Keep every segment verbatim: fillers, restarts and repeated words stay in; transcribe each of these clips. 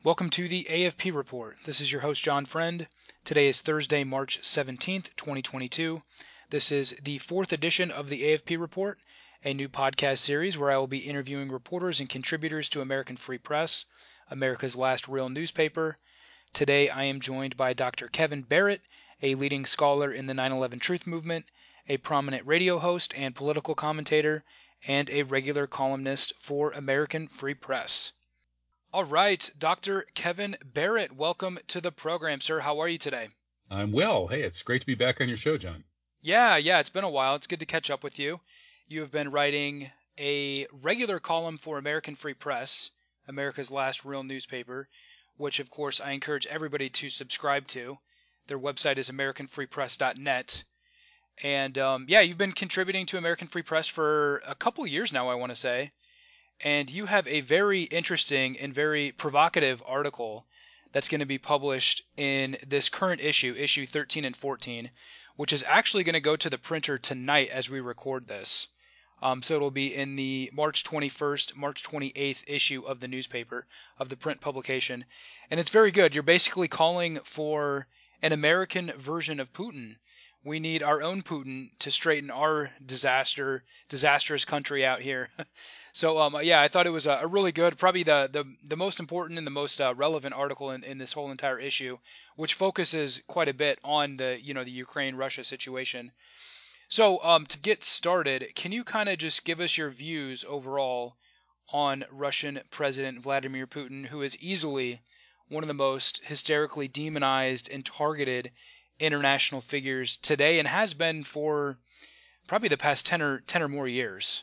Welcome to the A F P Report. This is your host, John Friend. Today is Thursday, March seventeenth, twenty twenty-two. This is the fourth edition of the A F P Report, a new podcast series where I will be interviewing reporters and contributors to American Free Press, America's last real newspaper. Today I am joined by Doctor Kevin Barrett, a leading scholar in the nine eleven Truth Movement, a prominent radio host and political commentator, and a regular columnist for American Free Press. All right, Doctor Kevin Barrett, welcome to the program, sir. How are you today? I'm well. Hey, it's great to be back on your show, John. Yeah, yeah, it's been a while. It's good to catch up with you. You have been writing a regular column for American Free Press, America's last real newspaper, which, of course, I encourage everybody to subscribe to. Their website is american free press dot net. And, um, yeah, you've been contributing to American Free Press for a couple years now, I want to say. And you have a very interesting and very provocative article that's going to be published in this current issue, issue thirteen and fourteen, which is actually going to go to the printer tonight as we record this. Um, so it'll be in the March twenty-first, March twenty-eighth issue of the newspaper, of the print publication. And it's very good. You're basically calling for an American version of Putin. We need our own Putin to straighten our disaster, disastrous country out here. So, um, yeah, I thought it was a, a really good, probably the, the, the most important and the most uh, relevant article in, in this whole entire issue, which focuses quite a bit on the, you know, the Ukraine-Russia situation. So, um, to get started, can you kind of just give us your views overall on Russian President Vladimir Putin, who is easily one of the most hysterically demonized and targeted international figures today and has been for probably the past ten or ten or more years?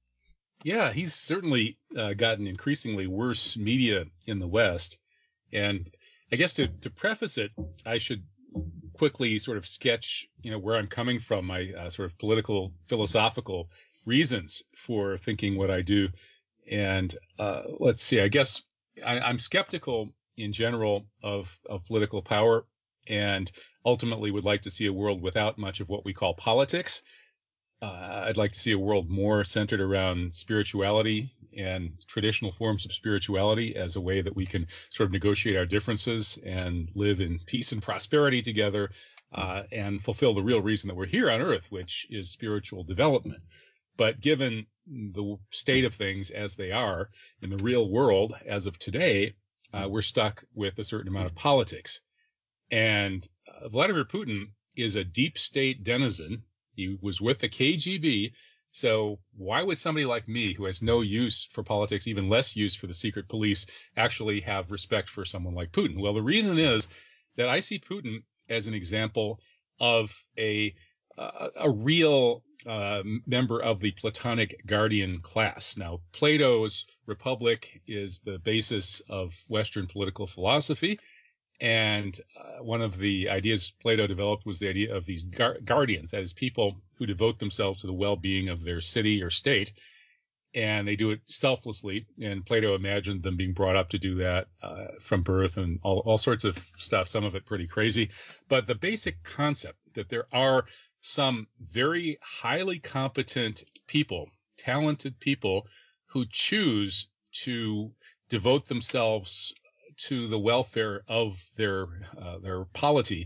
Yeah, he's certainly uh, gotten increasingly worse media in the West. And I guess to, to preface it, I should quickly sort of sketch, you know, where I'm coming from, my uh, sort of political, philosophical reasons for thinking what I do. And uh, let's see, I guess I, I'm skeptical in general of, of political power and ultimately would like to see a world without much of what we call politics. Uh, I'd like to see a world more centered around spirituality and traditional forms of spirituality as a way that we can sort of negotiate our differences and live in peace and prosperity together uh, and fulfill the real reason that we're here on Earth, which is spiritual development. But given the state of things as they are in the real world as of today, uh, we're stuck with a certain amount of politics. And uh, Vladimir Putin is a deep state denizen. He was with the K G B. So why would somebody like me, who has no use for politics, even less use for the secret police, actually have respect for someone like Putin? Well, the reason is that I see Putin as an example of a uh, a real uh, member of the Platonic Guardian class. Now, Plato's Republic is the basis of Western political philosophy. And uh, one of the ideas Plato developed was the idea of these gar- guardians, that is, people who devote themselves to the well-being of their city or state, and they do it selflessly. And Plato imagined them being brought up to do that uh, from birth and all, all sorts of stuff, some of it pretty crazy. But the basic concept that there are some very highly competent people, talented people, who choose to devote themselves to the welfare of their uh, their polity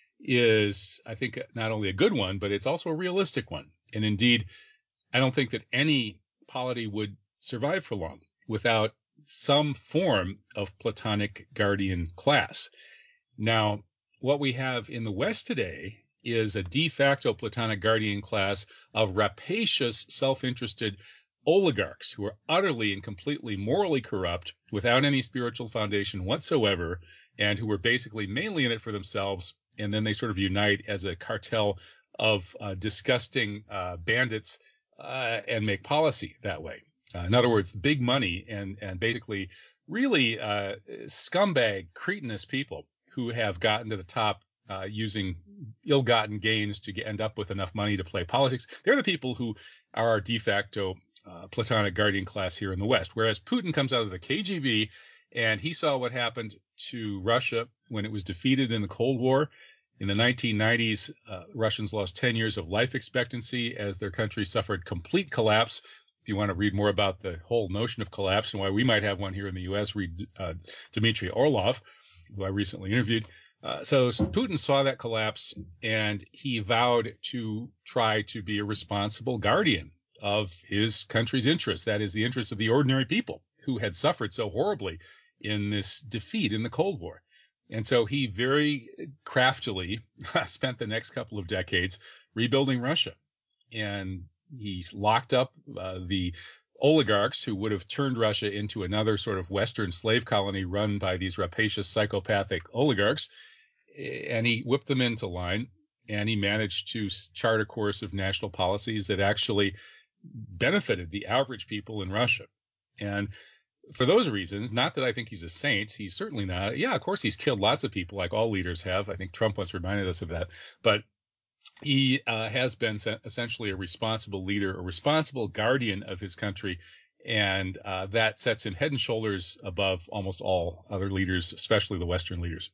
is, I think, not only a good one, but it's also a realistic one. And indeed, I don't think that any polity would survive for long without some form of Platonic guardian class. Now, what we have in the West today is a de facto Platonic guardian class of rapacious, self-interested oligarchs who are utterly and completely morally corrupt without any spiritual foundation whatsoever, and who are basically mainly in it for themselves. And then they sort of unite as a cartel of uh, disgusting uh, bandits uh, and make policy that way. Uh, in other words, big money and, and basically really uh, scumbag, cretinous people who have gotten to the top uh, using ill-gotten gains to get, end up with enough money to play politics. They're the people who are our de facto Uh, Platonic guardian class here in the West, whereas Putin comes out of the K G B, and he saw what happened to Russia when it was defeated in the Cold War. In the nineteen nineties, uh, Russians lost ten years of life expectancy as their country suffered complete collapse if you want to read more about the whole notion of collapse and why we might have one here in the U S, read uh, Dmitry Orlov, who I recently interviewed. Uh, so Putin saw that collapse, and he vowed to try to be a responsible guardian of his country's interests, that is, the interests of the ordinary people who had suffered so horribly in this defeat in the Cold War. And so he very craftily spent the next couple of decades rebuilding Russia. And he's locked up uh, the oligarchs who would have turned Russia into another sort of Western slave colony run by these rapacious, psychopathic oligarchs. And he whipped them into line, and he managed to chart a course of national policies that actually benefited the average people in Russia. And for those reasons, not that I think he's a saint, he's certainly not. Yeah, of course, he's killed lots of people, like all leaders have. I think Trump once reminded us of that. But he uh, has been essentially a responsible leader, a responsible guardian of his country, and uh, that sets him head and shoulders above almost all other leaders, especially the Western leaders.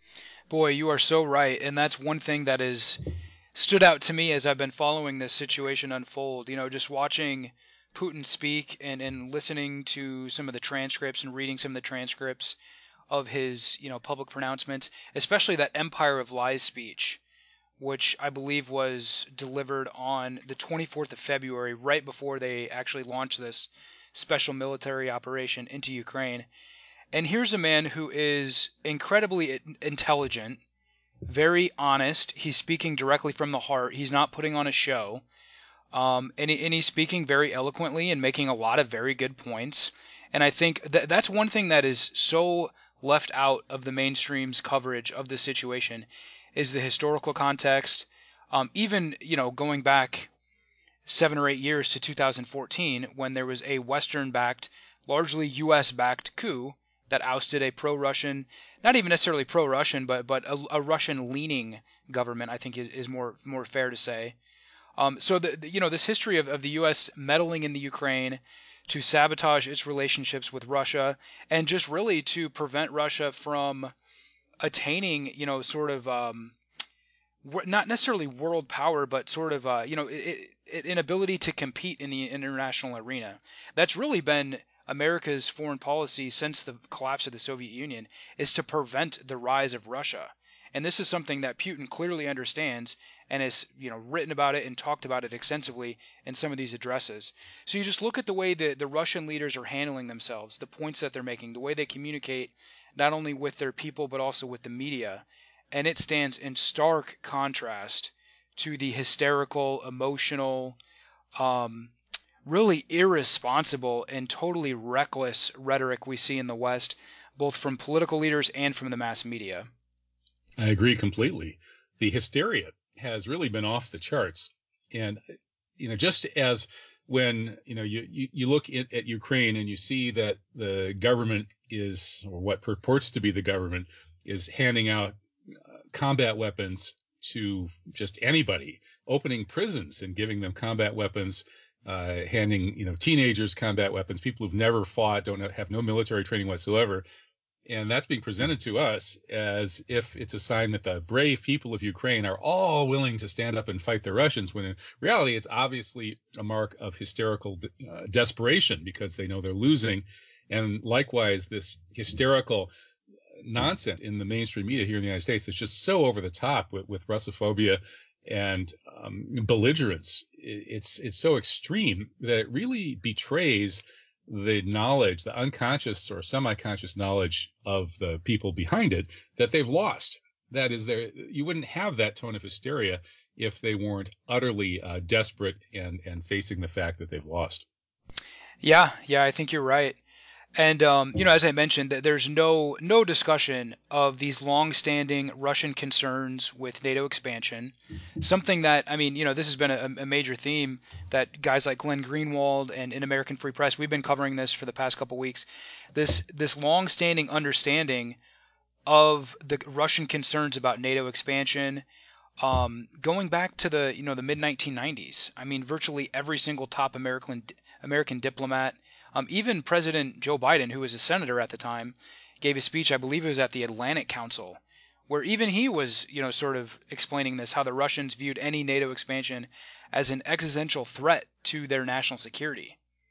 Boy, you are so right, and that's one thing that has stood out to me as I've been following this situation unfold. You know, just watching Putin speak and, and listening to some of the transcripts and reading some of the transcripts of his, you know, public pronouncements, especially that Empire of Lies speech, which I believe was delivered on the twenty-fourth of February, right before they actually launched this special military operation into Ukraine. And here's a man who is incredibly intelligent, very honest. He's speaking directly from the heart. He's not putting on a show. Um, and, he, and he's speaking very eloquently and making a lot of very good points. And I think that that's one thing that is so left out of the mainstream's coverage of the situation is the historical context. Um, even, you know, going back seven or eight years to two thousand fourteen, when there was a Western-backed, largely U S-backed coup that ousted a pro-Russian, not even necessarily pro-Russian, but but a, a Russian-leaning government, I think is, is more more fair to say. Um, so the, the you know this history of, of the U S meddling in the Ukraine to sabotage its relationships with Russia, and just really to prevent Russia from attaining, you know, sort of um, not necessarily world power, but sort of uh, you know it, it, an ability to compete in the international arena. That's really been America's foreign policy since the collapse of the Soviet Union, is to prevent the rise of Russia. And this is something that Putin clearly understands and has, you know, written about it and talked about it extensively in some of these addresses. So you just look at the way the, the Russian leaders are handling themselves, the points that they're making, the way they communicate not only with their people but also with the media. And it stands in stark contrast to the hysterical, emotional, um, really irresponsible and totally reckless rhetoric we see in the West, both from political leaders and from the mass media. I agree completely. The hysteria has really been off the charts. And, you know, just as when, you know, you, you, you look at, at Ukraine and you see that the government is, or what purports to be the government, is handing out uh, combat weapons to just anybody, opening prisons and giving them combat weapons, uh, handing, you know, teenagers combat weapons, people who've never fought, don't have no military training whatsoever. And that's being presented to us as if it's a sign that the brave people of Ukraine are all willing to stand up and fight the Russians, when in reality it's obviously a mark of hysterical uh, desperation because they know they're losing. And likewise, this hysterical nonsense in the mainstream media here in the United States that's just so over the top with, with Russophobia and um, belligerence. It's it's so extreme that it really betrays the knowledge, the unconscious or semi-conscious knowledge of the people behind it that they've lost. That is, there you wouldn't have that tone of hysteria if they weren't utterly uh, desperate and and facing the fact that they've lost. Yeah, yeah, I think you're right. And um, you know, as I mentioned, that there's no no discussion of these long-standing Russian concerns with NATO expansion. Something that, I mean, you know, this has been a, a major theme that guys like Glenn Greenwald and in American Free Press, we've been covering this for the past couple weeks. This this long-standing understanding of the Russian concerns about NATO expansion, um, going back to the you know the mid nineteen nineties. I mean, virtually every single top American American diplomat, um, even President Joe Biden, who was a senator at the time, gave a speech. I believe it was at the Atlantic Council, where even he was you know sort of explaining this, how the Russians viewed any NATO expansion as an existential threat to their national security.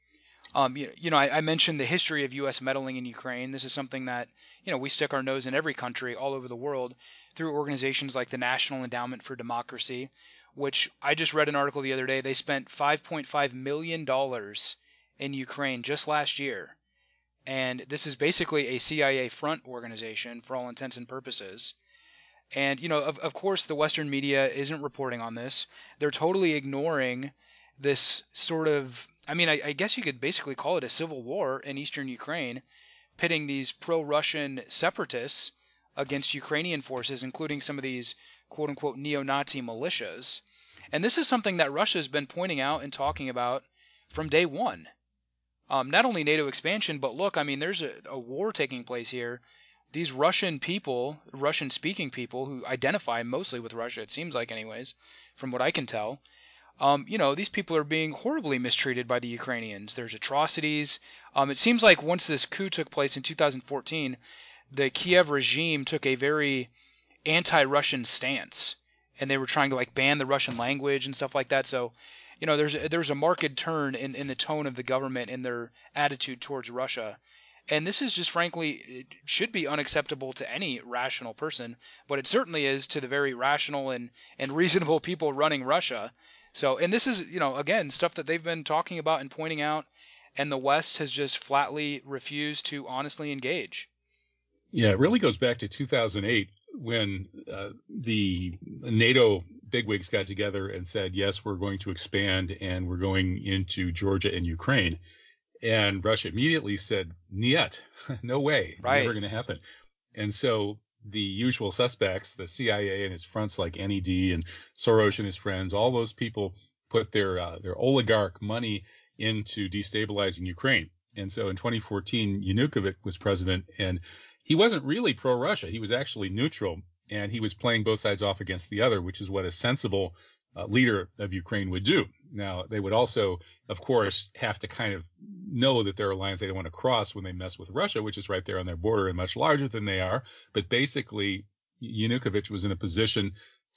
Um, you, you know, I, I mentioned the history of U S meddling in Ukraine. This is something that, you know, we stick our nose in every country all over the world through organizations like the National Endowment for Democracy, which I just read an article the other day. They spent five point five million dollars in Ukraine just last year. And this is basically a C I A front organization for all intents and purposes. And, you know, of, of course, the Western media isn't reporting on this. They're totally ignoring this sort of, I mean, I, I guess you could basically call it a civil war in eastern Ukraine, pitting these pro-Russian separatists against Ukrainian forces, including some of these quote-unquote neo-Nazi militias. And this is something that Russia has been pointing out and talking about from day one. Um, not only NATO expansion, but look, I mean, there's a, a war taking place here. These Russian people, Russian-speaking people who identify mostly with Russia, it seems like anyways, from what I can tell, um, you know, these people are being horribly mistreated by the Ukrainians. There's atrocities. Um, it seems like once this coup took place in two thousand fourteen, the Kiev regime took a very anti-Russian stance, and they were trying to like ban the Russian language and stuff like that. So, you know, there's there's a marked turn in, in the tone of the government in their attitude towards Russia. And this is just frankly, it should be unacceptable to any rational person, but it certainly is to the very rational and, and reasonable people running Russia. So, and this is, you know, again, stuff that they've been talking about and pointing out, and the West has just flatly refused to honestly engage. Yeah, it really goes back to two thousand eight when uh, the NATO bigwigs got together and said, yes, we're going to expand and we're going into Georgia and Ukraine. And Russia immediately said, niet, no way, Right. never going to happen. And so the usual suspects, the C I A and its fronts like N E D and Soros and his friends, all those people put their uh, their oligarch money into destabilizing Ukraine. And so in twenty fourteen, Yanukovych was president, and he wasn't really pro-Russia. He was actually neutral, and he was playing both sides off against the other, which is what a sensible uh, leader of Ukraine would do. Now, they would also, of course, have to kind of know that there are lines they don't want to cross when they mess with Russia, which is right there on their border and much larger than they are. But basically, Yanukovych was in a position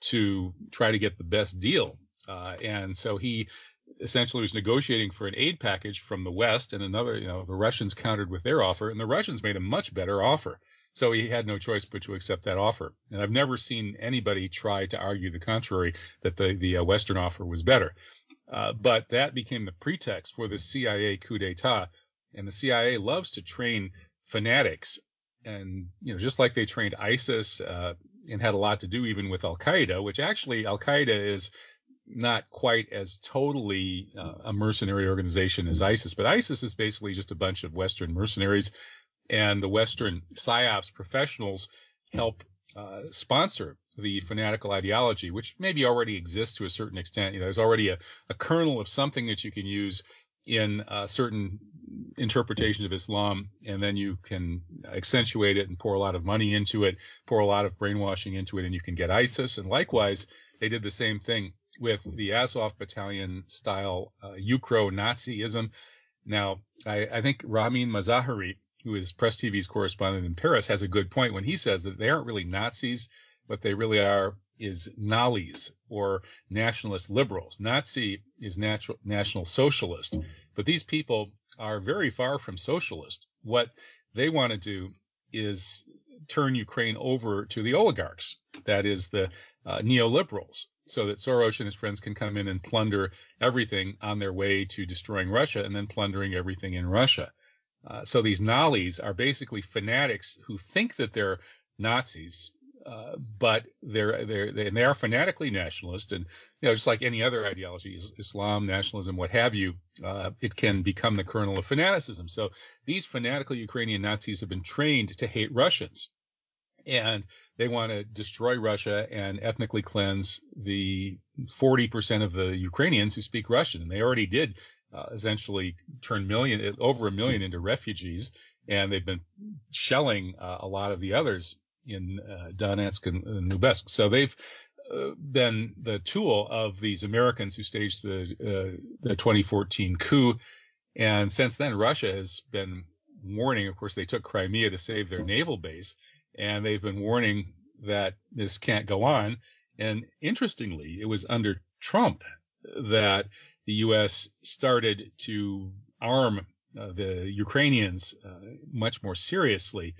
to try to get the best deal. Uh, and so he essentially was negotiating for an aid package from the West, and another, you know, the Russians countered with their offer, and the Russians made a much better offer. So he had no choice but to accept that offer. And I've never seen anybody try to argue the contrary, that the, the uh, Western offer was better. Uh, but that became the pretext for the C I A coup d'etat. And the C I A loves to train fanatics. And, you know, just like they trained ISIS uh, and had a lot to do even with Al-Qaeda, which actually Al-Qaeda is not quite as totally uh, a mercenary organization as ISIS. But ISIS is basically just a bunch of Western mercenaries. And the Western PSYOPs professionals help uh, sponsor the fanatical ideology, which maybe already exists to a certain extent. You know, there's already a, a kernel of something that you can use in uh, certain interpretations of Islam, and then you can accentuate it and pour a lot of money into it, pour a lot of brainwashing into it, and you can get ISIS. And likewise, they did the same thing with the Azov battalion style uh, Ukro-Nazism. Now, I, I think Ramin Mazahari, who is Press T V's correspondent in Paris, has a good point when he says that they aren't really Nazis. What they really are is Nallies, or nationalist liberals. Nazi is natural, national socialist, but these people are very far from socialist. What they want to do is turn Ukraine over to the oligarchs, that is the uh, neoliberals, so that Soros and his friends can come in and plunder everything on their way to destroying Russia and then plundering everything in Russia. Uh, so these Nallies are basically fanatics who think that they're Nazis, uh, but they're, they're, they, and they are fanatically nationalist. And, you know, just like any other ideology, Islam, nationalism, what have you, uh, it can become the kernel of fanaticism. So these fanatical Ukrainian Nazis have been trained to hate Russians. And they want to destroy Russia and ethnically cleanse the forty percent of the Ukrainians who speak Russian. And they already did uh, essentially turn million, over a million into refugees. And they've been shelling uh, a lot of the others in uh, Donetsk and, and Luhansk. So they've uh, been the tool of these Americans who staged the, uh, the twenty fourteen coup. And since then, Russia has been warning. Of course, they took Crimea to save their naval base. And they've been warning that this can't go on. And interestingly, it was under Trump that the U S started to arm uh, the Ukrainians uh, much more seriously,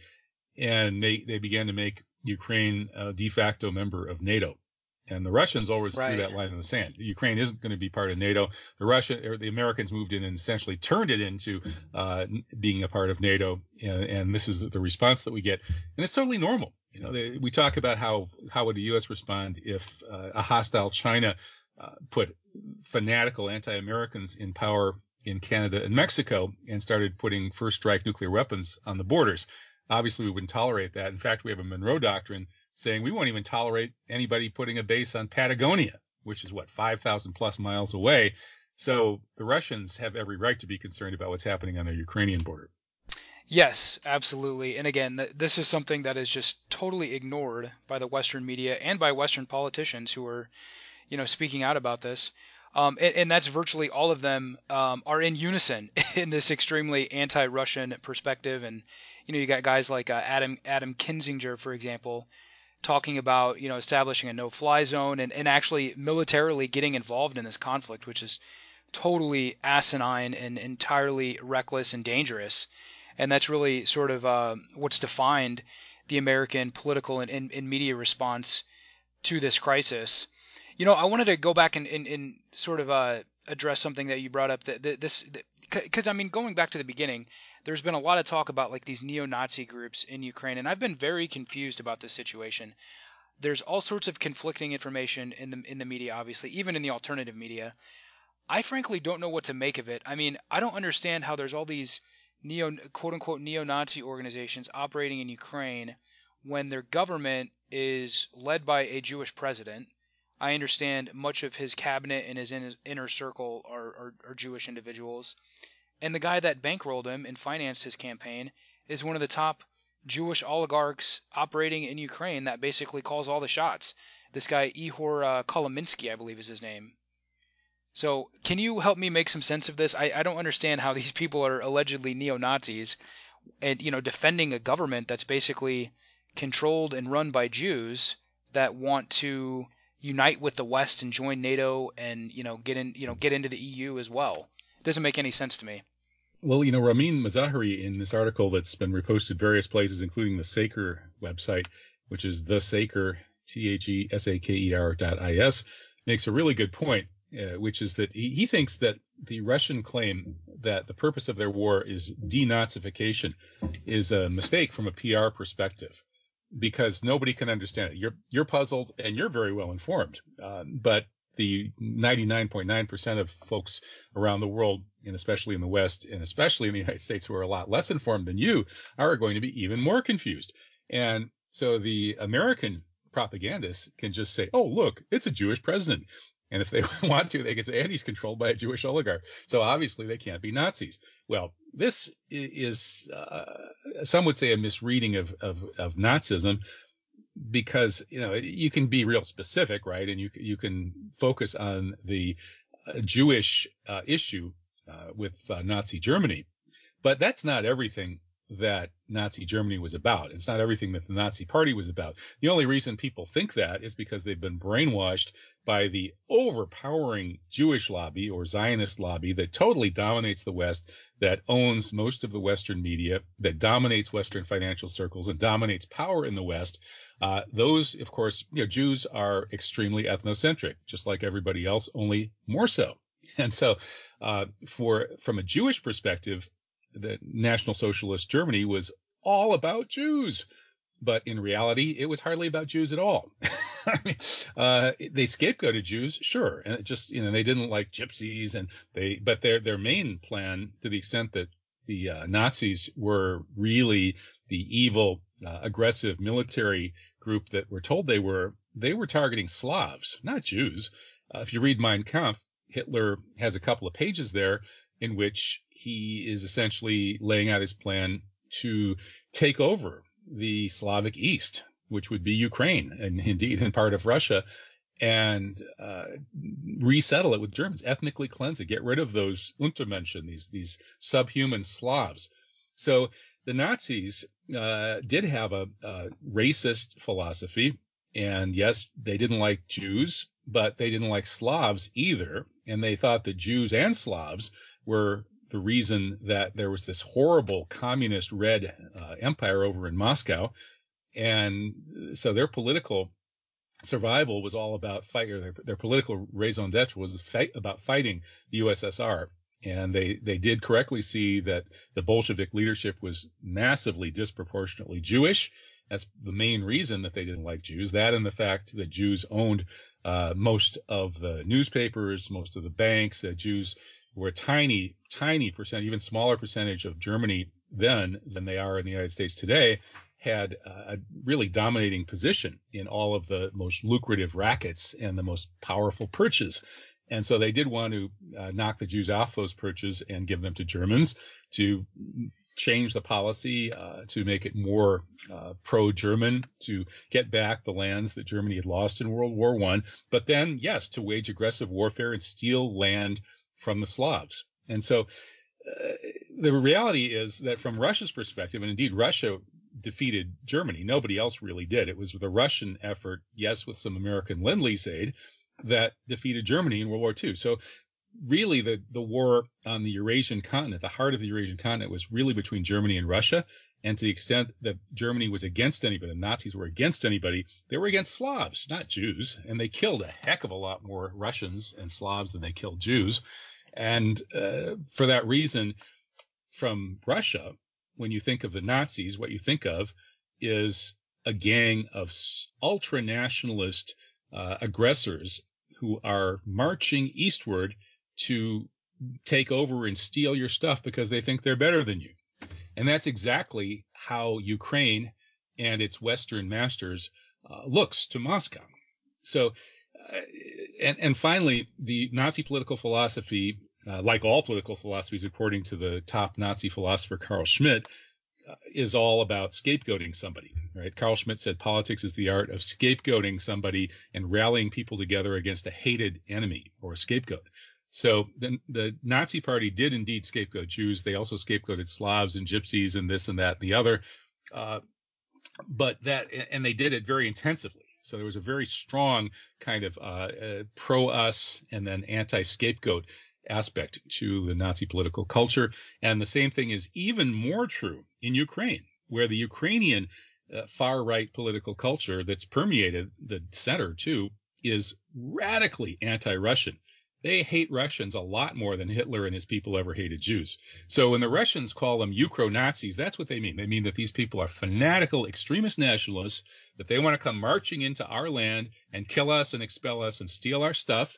and they, they began to make Ukraine a de facto member of NATO. And the Russians always Right. drew that line in the sand. Ukraine isn't going to be part of NATO. The Russia or the Americans moved in and essentially turned it into uh, being a part of NATO. And, and this is the response that we get. And it's totally normal. You know, they, we talk about how, how would the U S respond if uh, a hostile China uh, put fanatical anti-Americans in power in Canada and Mexico and started putting first strike nuclear weapons on the borders. Obviously, we wouldn't tolerate that. In fact, we have a Monroe Doctrine saying we won't even tolerate anybody putting a base on Patagonia, which is what, five thousand plus miles away. So the Russians have every right to be concerned about what's happening on their Ukrainian border. Yes, absolutely. And again, th- this is something that is just totally ignored by the Western media and by Western politicians who are, you know, speaking out about this. Um, and, and that's virtually all of them um, are in unison in this extremely anti-Russian perspective. And you know, you got guys like uh, Adam Adam Kinzinger, for example, talking about you know establishing a no-fly zone and, and actually militarily getting involved in this conflict, which is totally asinine and entirely reckless and dangerous. And that's really sort of uh, what's defined the American political and, and, and media response to this crisis. You know, I wanted to go back and, and, and sort of uh, address something that you brought up. That, that this, because I mean, going back to the beginning, there's been a lot of talk about like these neo-Nazi groups in Ukraine, and I've been very confused about this situation. There's all sorts of conflicting information in the in the media, obviously, even in the alternative media. I frankly don't know what to make of it. I mean, I don't understand how there's all these neo quote unquote neo-Nazi organizations operating in Ukraine when their government is led by a Jewish president. I understand much of his cabinet and his inner circle are, are, are Jewish individuals. And the guy that bankrolled him and financed his campaign is one of the top Jewish oligarchs operating in Ukraine that basically calls all the shots. This guy, Ihor uh, Kolominsky, I believe is his name. So, can you help me make some sense of this? I, I don't understand how these people are allegedly neo-Nazis and, you know, defending a government that's basically controlled and run by Jews that want to unite with the West and join NATO and, you know, get in, you know, get into the E U as well. It doesn't make any sense to me. Well, you know, Ramin Mazaheri, in this article that's been reposted various places, including the Saker website, which is the Saker, T H E S A K E R dot I S, makes a really good point, uh, which is that he, he thinks that the Russian claim that the purpose of their war is denazification is a mistake from a P R perspective, because nobody can understand it. You're you're puzzled and you're very well informed, uh, but the ninety-nine point nine percent of folks around the world, and especially in the West, and especially in the United States, who are a lot less informed than you, are going to be even more confused. And so the American propagandists can just say, oh, look, it's a Jewish president. And if they want to, they can say, and he's controlled by a Jewish oligarch. So obviously they can't be Nazis. Well, this is, uh, some would say, a misreading of, of, of Nazism, because, you know, you can be real specific, right? And you, you can focus on the uh, Jewish uh, issue uh, with uh, Nazi Germany. But that's not everything that Nazi Germany was about. It's not everything that the Nazi Party was about. The only reason people think that is because they've been brainwashed by the overpowering Jewish lobby or Zionist lobby that totally dominates the West, that owns most of the Western media, that dominates Western financial circles and dominates power in the West. Uh, those, of course, you know, Jews are extremely ethnocentric, just like everybody else, only more so. And so, uh, for from a Jewish perspective, the National Socialist Germany was all about Jews, but in reality, it was hardly about Jews at all. I mean, uh, they scapegoated Jews, sure, and it just, you know, they didn't like gypsies, and they, but their their main plan, to the extent that the uh, Nazis were really the evil, uh, aggressive military group that we're told they were, they were targeting Slavs, not Jews. Uh, if you read Mein Kampf, Hitler has a couple of pages there in which he is essentially laying out his plan to take over the Slavic East, which would be Ukraine and indeed in part of Russia, and uh, resettle it with Germans, ethnically cleanse it, get rid of those Untermenschen, these these subhuman Slavs. So the Nazis uh, did have a, a racist philosophy, and yes, they didn't like Jews, but they didn't like Slavs either, and they thought that Jews and Slavs were the reason that there was this horrible communist red uh, empire over in Moscow. And so their political survival was all about fight, or their, their political raison d'etre was fight, about fighting the U S S R. And they, they did correctly see that the Bolshevik leadership was massively disproportionately Jewish. That's the main reason that they didn't like Jews. That and the fact that Jews owned uh, most of the newspapers, most of the banks. Uh, Jews were a tiny, tiny percent, even smaller percentage of Germany then than they are in the United States today, had a really dominating position in all of the most lucrative rackets and the most powerful perches. And so they did want to uh, knock the Jews off those perches and give them to Germans to change the policy, uh, to make it more uh, pro-German, to get back the lands that Germany had lost in World War One. But then, yes, to wage aggressive warfare and steal land from the Slavs. And so uh, the reality is that from Russia's perspective, and indeed Russia defeated Germany. Nobody else really did. It was the Russian effort, yes, with some American Lend-Lease aid, that defeated Germany in World War Two. So really the, the war on the Eurasian continent, the heart of the Eurasian continent, was really between Germany and Russia. And to the extent that Germany was against anybody, the Nazis were against anybody, they were against Slavs, not Jews. And they killed a heck of a lot more Russians and Slavs than they killed Jews. And uh, for that reason, from Russia, when you think of the Nazis, what you think of is a gang of ultra-nationalist uh, aggressors who are marching eastward to take over and steal your stuff because they think they're better than you. And that's exactly how Ukraine and its Western masters uh, looks to Moscow. So, uh, and, and finally, the Nazi political philosophy, uh, like all political philosophies, according to the top Nazi philosopher Carl Schmitt, uh, is all about scapegoating somebody, right? Carl Schmitt said politics is the art of scapegoating somebody and rallying people together against a hated enemy or a scapegoat. So the, the Nazi Party did indeed scapegoat Jews. They also scapegoated Slavs and Gypsies and this and that and the other. Uh, but that, and they did it very intensively. So there was a very strong kind of uh, uh, pro-us and then anti-scapegoat aspect to the Nazi political culture. And the same thing is even more true in Ukraine, where the Ukrainian uh, far-right political culture that's permeated the center too is radically anti-Russian. They hate Russians a lot more than Hitler and his people ever hated Jews. So when the Russians call them Ukro-Nazis, that's what they mean. They mean that these people are fanatical extremist nationalists, that they want to come marching into our land and kill us and expel us and steal our stuff,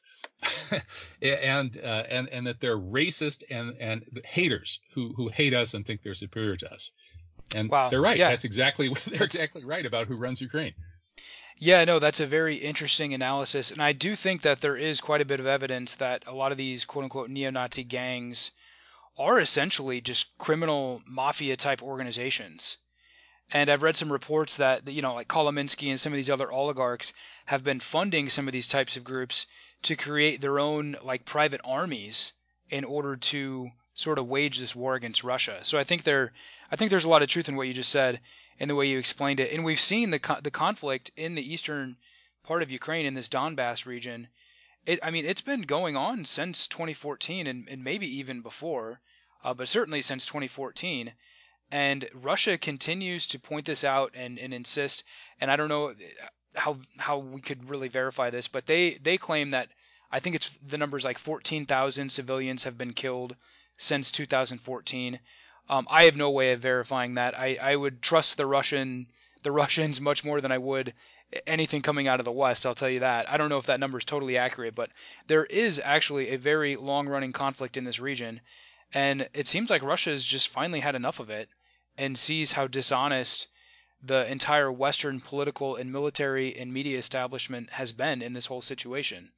and, uh, and and that they're racist and, and haters who, who hate us and think they're superior to us. And wow. They're right. Yeah. That's exactly they're that's, exactly right about who runs Ukraine. Yeah, no, that's a very interesting analysis. And I do think that there is quite a bit of evidence that a lot of these quote-unquote neo-Nazi gangs are essentially just criminal mafia-type organizations. And I've read some reports that, you know, like Kolominsky and some of these other oligarchs have been funding some of these types of groups to create their own, like, private armies in order to sort of wage this war against Russia. So I think there, I think there's a lot of truth in what you just said and the way you explained it. And we've seen the co- the conflict in the eastern part of Ukraine, in this Donbass region. It, I mean, it's been going on since twenty fourteen and, and maybe even before, uh, but certainly since twenty fourteen. And Russia continues to point this out and, and insist. And I don't know how how we could really verify this, but they, they claim that, I think it's the numbers like fourteen thousand civilians have been killed since two thousand fourteen. Um, I have no way of verifying that. I, I would trust the Russian the Russians much more than I would anything coming out of the West, I'll tell you that. I don't know if that number is totally accurate, but there is actually a very long-running conflict in this region, and it seems like Russia has just finally had enough of it and sees how dishonest the entire Western political and military and media establishment has been in this whole situation.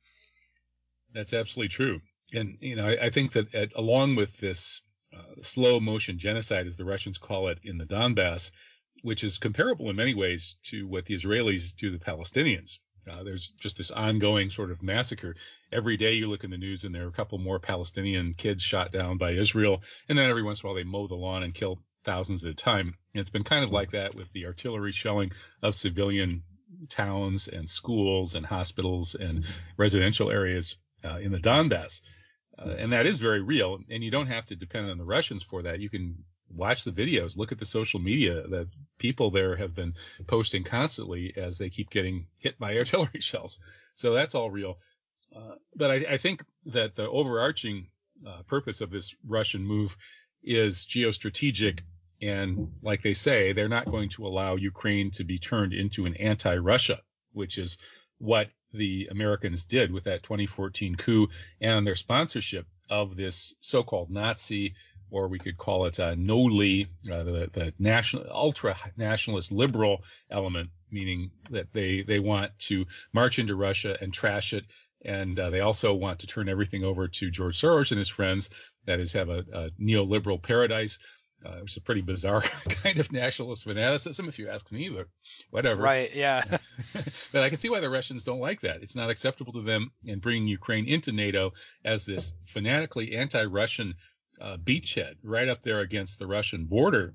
That's absolutely true. And, you know, I, I think that at, along with this uh, slow motion genocide, as the Russians call it, in the Donbass, which is comparable in many ways to what the Israelis do to the Palestinians. Uh, there's just this ongoing sort of massacre. Every day you look in the news and there are a couple more Palestinian kids shot down by Israel. And then every once in a while they mow the lawn and kill thousands at a time. And it's been kind of like that with the artillery shelling of civilian towns and schools and hospitals and residential areas uh, in the Donbass. Uh, and that is very real. And you don't have to depend on the Russians for that. You can watch the videos, look at the social media that people there have been posting constantly as they keep getting hit by artillery shells. So that's all real. Uh, but I, I think that the overarching uh, purpose of this Russian move is geostrategic. And like they say, they're not going to allow Ukraine to be turned into an anti-Russia, which is what the Americans did with that twenty fourteen coup and their sponsorship of this so-called Nazi, or we could call it uh, Noli, uh, the, the national, ultra-nationalist liberal element, meaning that they, they want to march into Russia and trash it. And uh, they also want to turn everything over to George Soros and his friends, that is, have a, a neoliberal paradise. Uh, it's a pretty bizarre kind of nationalist fanaticism, if you ask me, but whatever. Right, yeah. But I can see why the Russians don't like that. It's not acceptable to them, and bringing Ukraine into NATO as this fanatically anti-Russian uh, beachhead right up there against the Russian border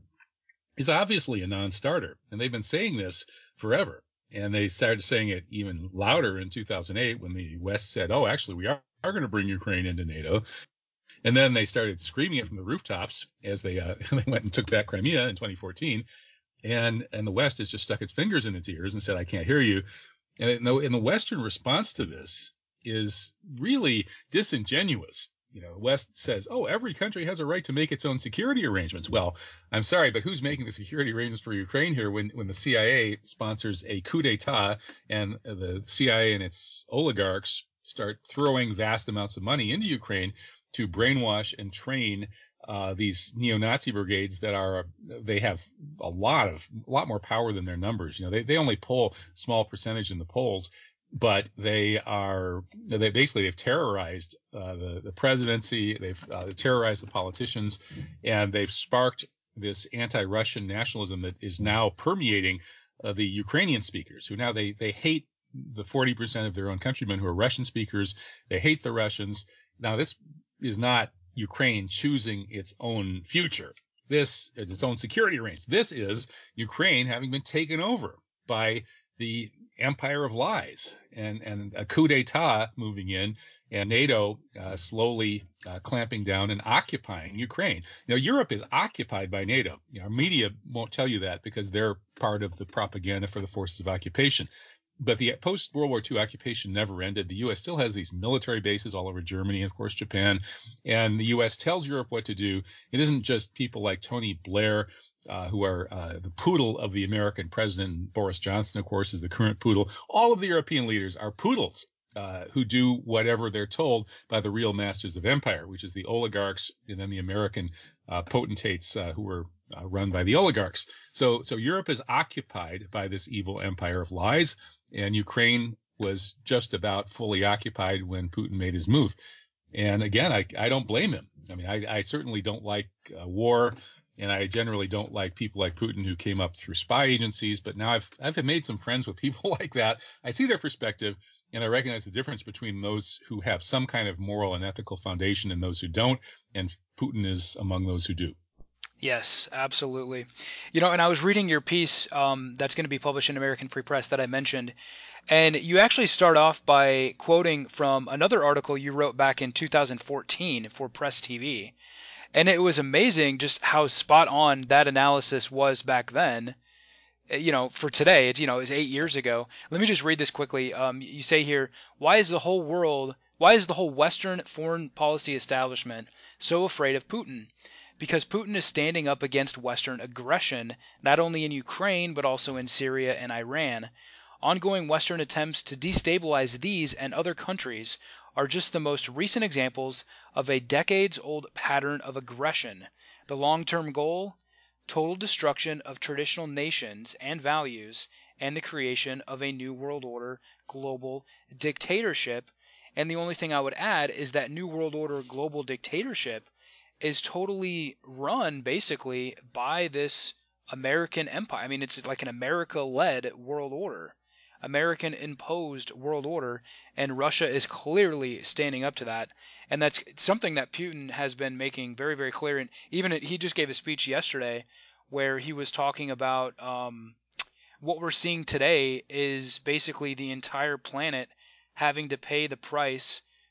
is obviously a non-starter. And they've been saying this forever. And they started saying it even louder in two thousand eight when the West said, oh, actually, we are, are going to bring Ukraine into NATO. And then they started screaming it from the rooftops as they uh, they went and took back Crimea in twenty fourteen. And and the West has just stuck its fingers in its ears and said, I can't hear you. And, it, and the Western response to this is really disingenuous. You know, the West says, oh, every country has a right to make its own security arrangements. Well, I'm sorry, but who's making the security arrangements for Ukraine here when, when the C I A sponsors a coup d'etat and the C I A and its oligarchs start throwing vast amounts of money into Ukraine to brainwash and train uh, these neo-Nazi brigades that are, they have a lot of, a lot more power than their numbers. You know, they, they only poll small percentage in the polls, but they are, they basically, they've terrorized uh, the, the presidency, they've uh, terrorized the politicians, and they've sparked this anti-Russian nationalism that is now permeating uh, the Ukrainian speakers, who now they, they hate the forty percent of their own countrymen who are Russian speakers. They hate the Russians. Now, this is not Ukraine choosing its own future. This is its own security arrangements. This is Ukraine having been taken over by the empire of lies and, and a coup d'etat moving in, and NATO uh, slowly uh, clamping down and occupying Ukraine. Now, Europe is occupied by NATO. You know, our media won't tell you that because they're part of the propaganda for the forces of occupation. But the post-World War Two occupation never ended. The U S still has these military bases all over Germany and, of course, Japan. And the U S tells Europe what to do. It isn't just people like Tony Blair, uh, who are uh, the poodle of the American president. Boris Johnson, of course, is the current poodle. All of the European leaders are poodles uh, who do whatever they're told by the real masters of empire, which is the oligarchs and then the American uh, potentates uh, who are uh, run by the oligarchs. So, so Europe is occupied by this evil empire of lies. And Ukraine was just about fully occupied when Putin made his move. And again, I, I don't blame him. I mean, I, I certainly don't like uh, war, and I generally don't like people like Putin who came up through spy agencies. But now I've I've made some friends with people like that. I see their perspective, and I recognize the difference between those who have some kind of moral and ethical foundation and those who don't. And Putin is among those who do. Yes, absolutely. You know, and I was reading your piece um, that's going to be published in American Free Press that I mentioned, and you actually start off by quoting from another article you wrote back in two thousand fourteen for Press T V. And it was amazing just how spot on that analysis was back then. Uh, You know, for today, it's, you know, it's eight years ago. Let me just read this quickly. Um, you say here, why is the whole world, why is the whole Western foreign policy establishment so afraid of Putin? Because Putin is standing up against Western aggression, not only in Ukraine, but also in Syria and Iran. Ongoing Western attempts to destabilize these and other countries are just the most recent examples of a decades-old pattern of aggression. The long-term goal? Total destruction of traditional nations and values, and the creation of a new world order global dictatorship. And the only thing I would add is that new world order global dictatorship is totally run basically by this American empire. I mean, it's like an America-led world order, American imposed world order, and Russia is clearly standing up to that. And that's something that Putin has been making very, very clear. And even he just gave a speech yesterday where he was talking about um, what we're seeing today is basically the entire planet having to pay the price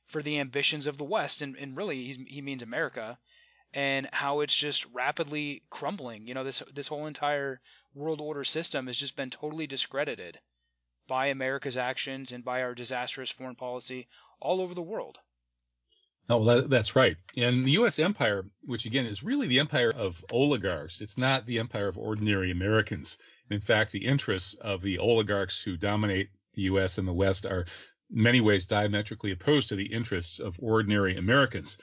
for the ambitions of the West, and, and really he's, he means America, and how it's just rapidly crumbling. You know, this this whole entire world order system has just been totally discredited by America's actions and by our disastrous foreign policy all over the world. Oh, that, that's right. And the U S empire, which again is really the empire of oligarchs, it's not the empire of ordinary Americans. In fact, the interests of the oligarchs who dominate the U S and the West are in many ways diametrically opposed to the interests of ordinary Americans.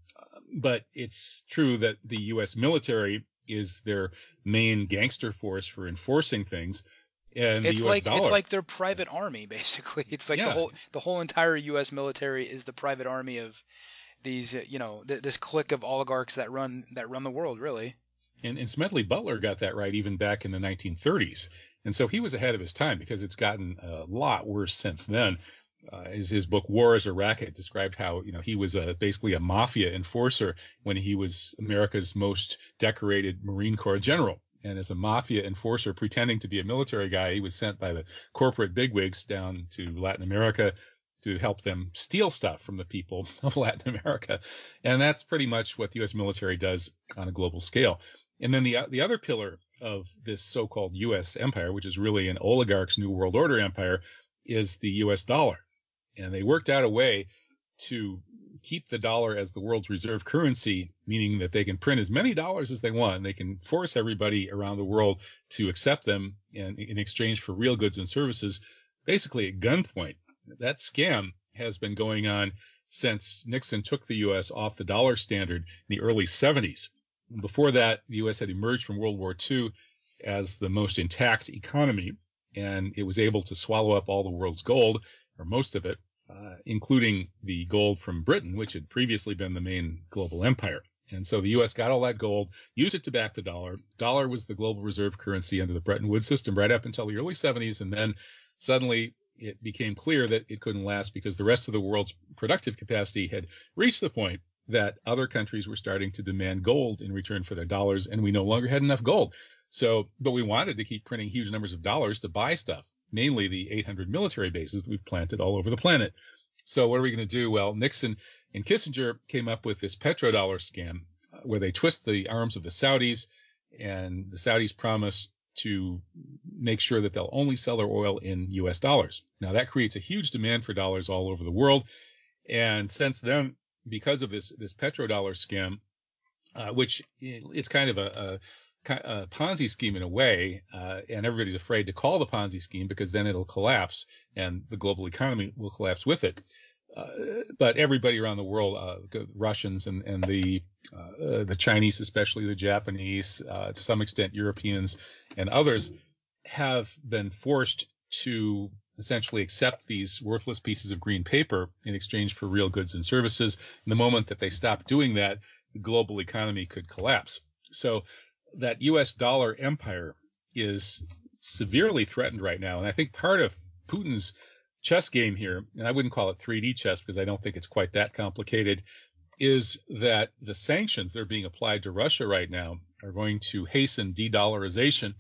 But it's true that the U S military is their main gangster force for enforcing things. And It's the U S like dollar. it's like their private army, basically. It's like the Yeah. whole the whole entire U S military is the private army of these, uh, you know, th- this clique of oligarchs that run that run the world, really. And, and Smedley Butler got that right even back in the nineteen thirties. And so he was ahead of his time because it's gotten a lot worse since then. Uh, his, his book War as a Racket described how, you know, he was a, basically a mafia enforcer when he was America's most decorated Marine Corps general. And as a mafia enforcer pretending to be a military guy, he was sent by the corporate bigwigs down to Latin America to help them steal stuff from the people of Latin America. And that's pretty much what the U S military does on a global scale. And then the the other pillar of this so-called U S empire, which is really an oligarch's New World Order empire, is the U S dollar. And they worked out a way to keep the dollar as the world's reserve currency, meaning that they can print as many dollars as they want. They can force everybody around the world to accept them in, in exchange for real goods and services, basically at gunpoint. That scam has been going on since Nixon took the U S off the dollar standard in the early seventies. Before that, the U S had emerged from World War Two as the most intact economy, and it was able to swallow up all the world's gold, or most of it, uh, including the gold from Britain, which had previously been the main global empire. And so the U S got all that gold, used it to back the dollar. Dollar was the global reserve currency under the Bretton Woods system right up until the early seventies, and then suddenly it became clear that it couldn't last because the rest of the world's productive capacity had reached the point that other countries were starting to demand gold in return for their dollars, and we no longer had enough gold. So, but we wanted to keep printing huge numbers of dollars to buy stuff, mainly the eight hundred military bases that we've planted all over the planet. So what are we going to do? Well, Nixon and Kissinger came up with this petrodollar scam uh, where they twist the arms of the Saudis, and the Saudis promise to make sure that they'll only sell their oil in U S dollars. Now, that creates a huge demand for dollars all over the world. And since then, because of this this petrodollar scam, uh, which it's kind of a, a, a Ponzi scheme in a way, uh, and everybody's afraid to call the Ponzi scheme because then it'll collapse and the global economy will collapse with it. Uh, but everybody around the world, uh, Russians and, and the uh, the Chinese, especially the Japanese, uh, to some extent Europeans and others, have been forced to essentially accept these worthless pieces of green paper in exchange for real goods and services. And the moment that they stop doing that, the global economy could collapse. So that U S dollar empire is severely threatened right now. And I think part of Putin's chess game here, and I wouldn't call it three D chess because I don't think it's quite that complicated, is that the sanctions that are being applied to Russia right now are going to hasten de-dollarization.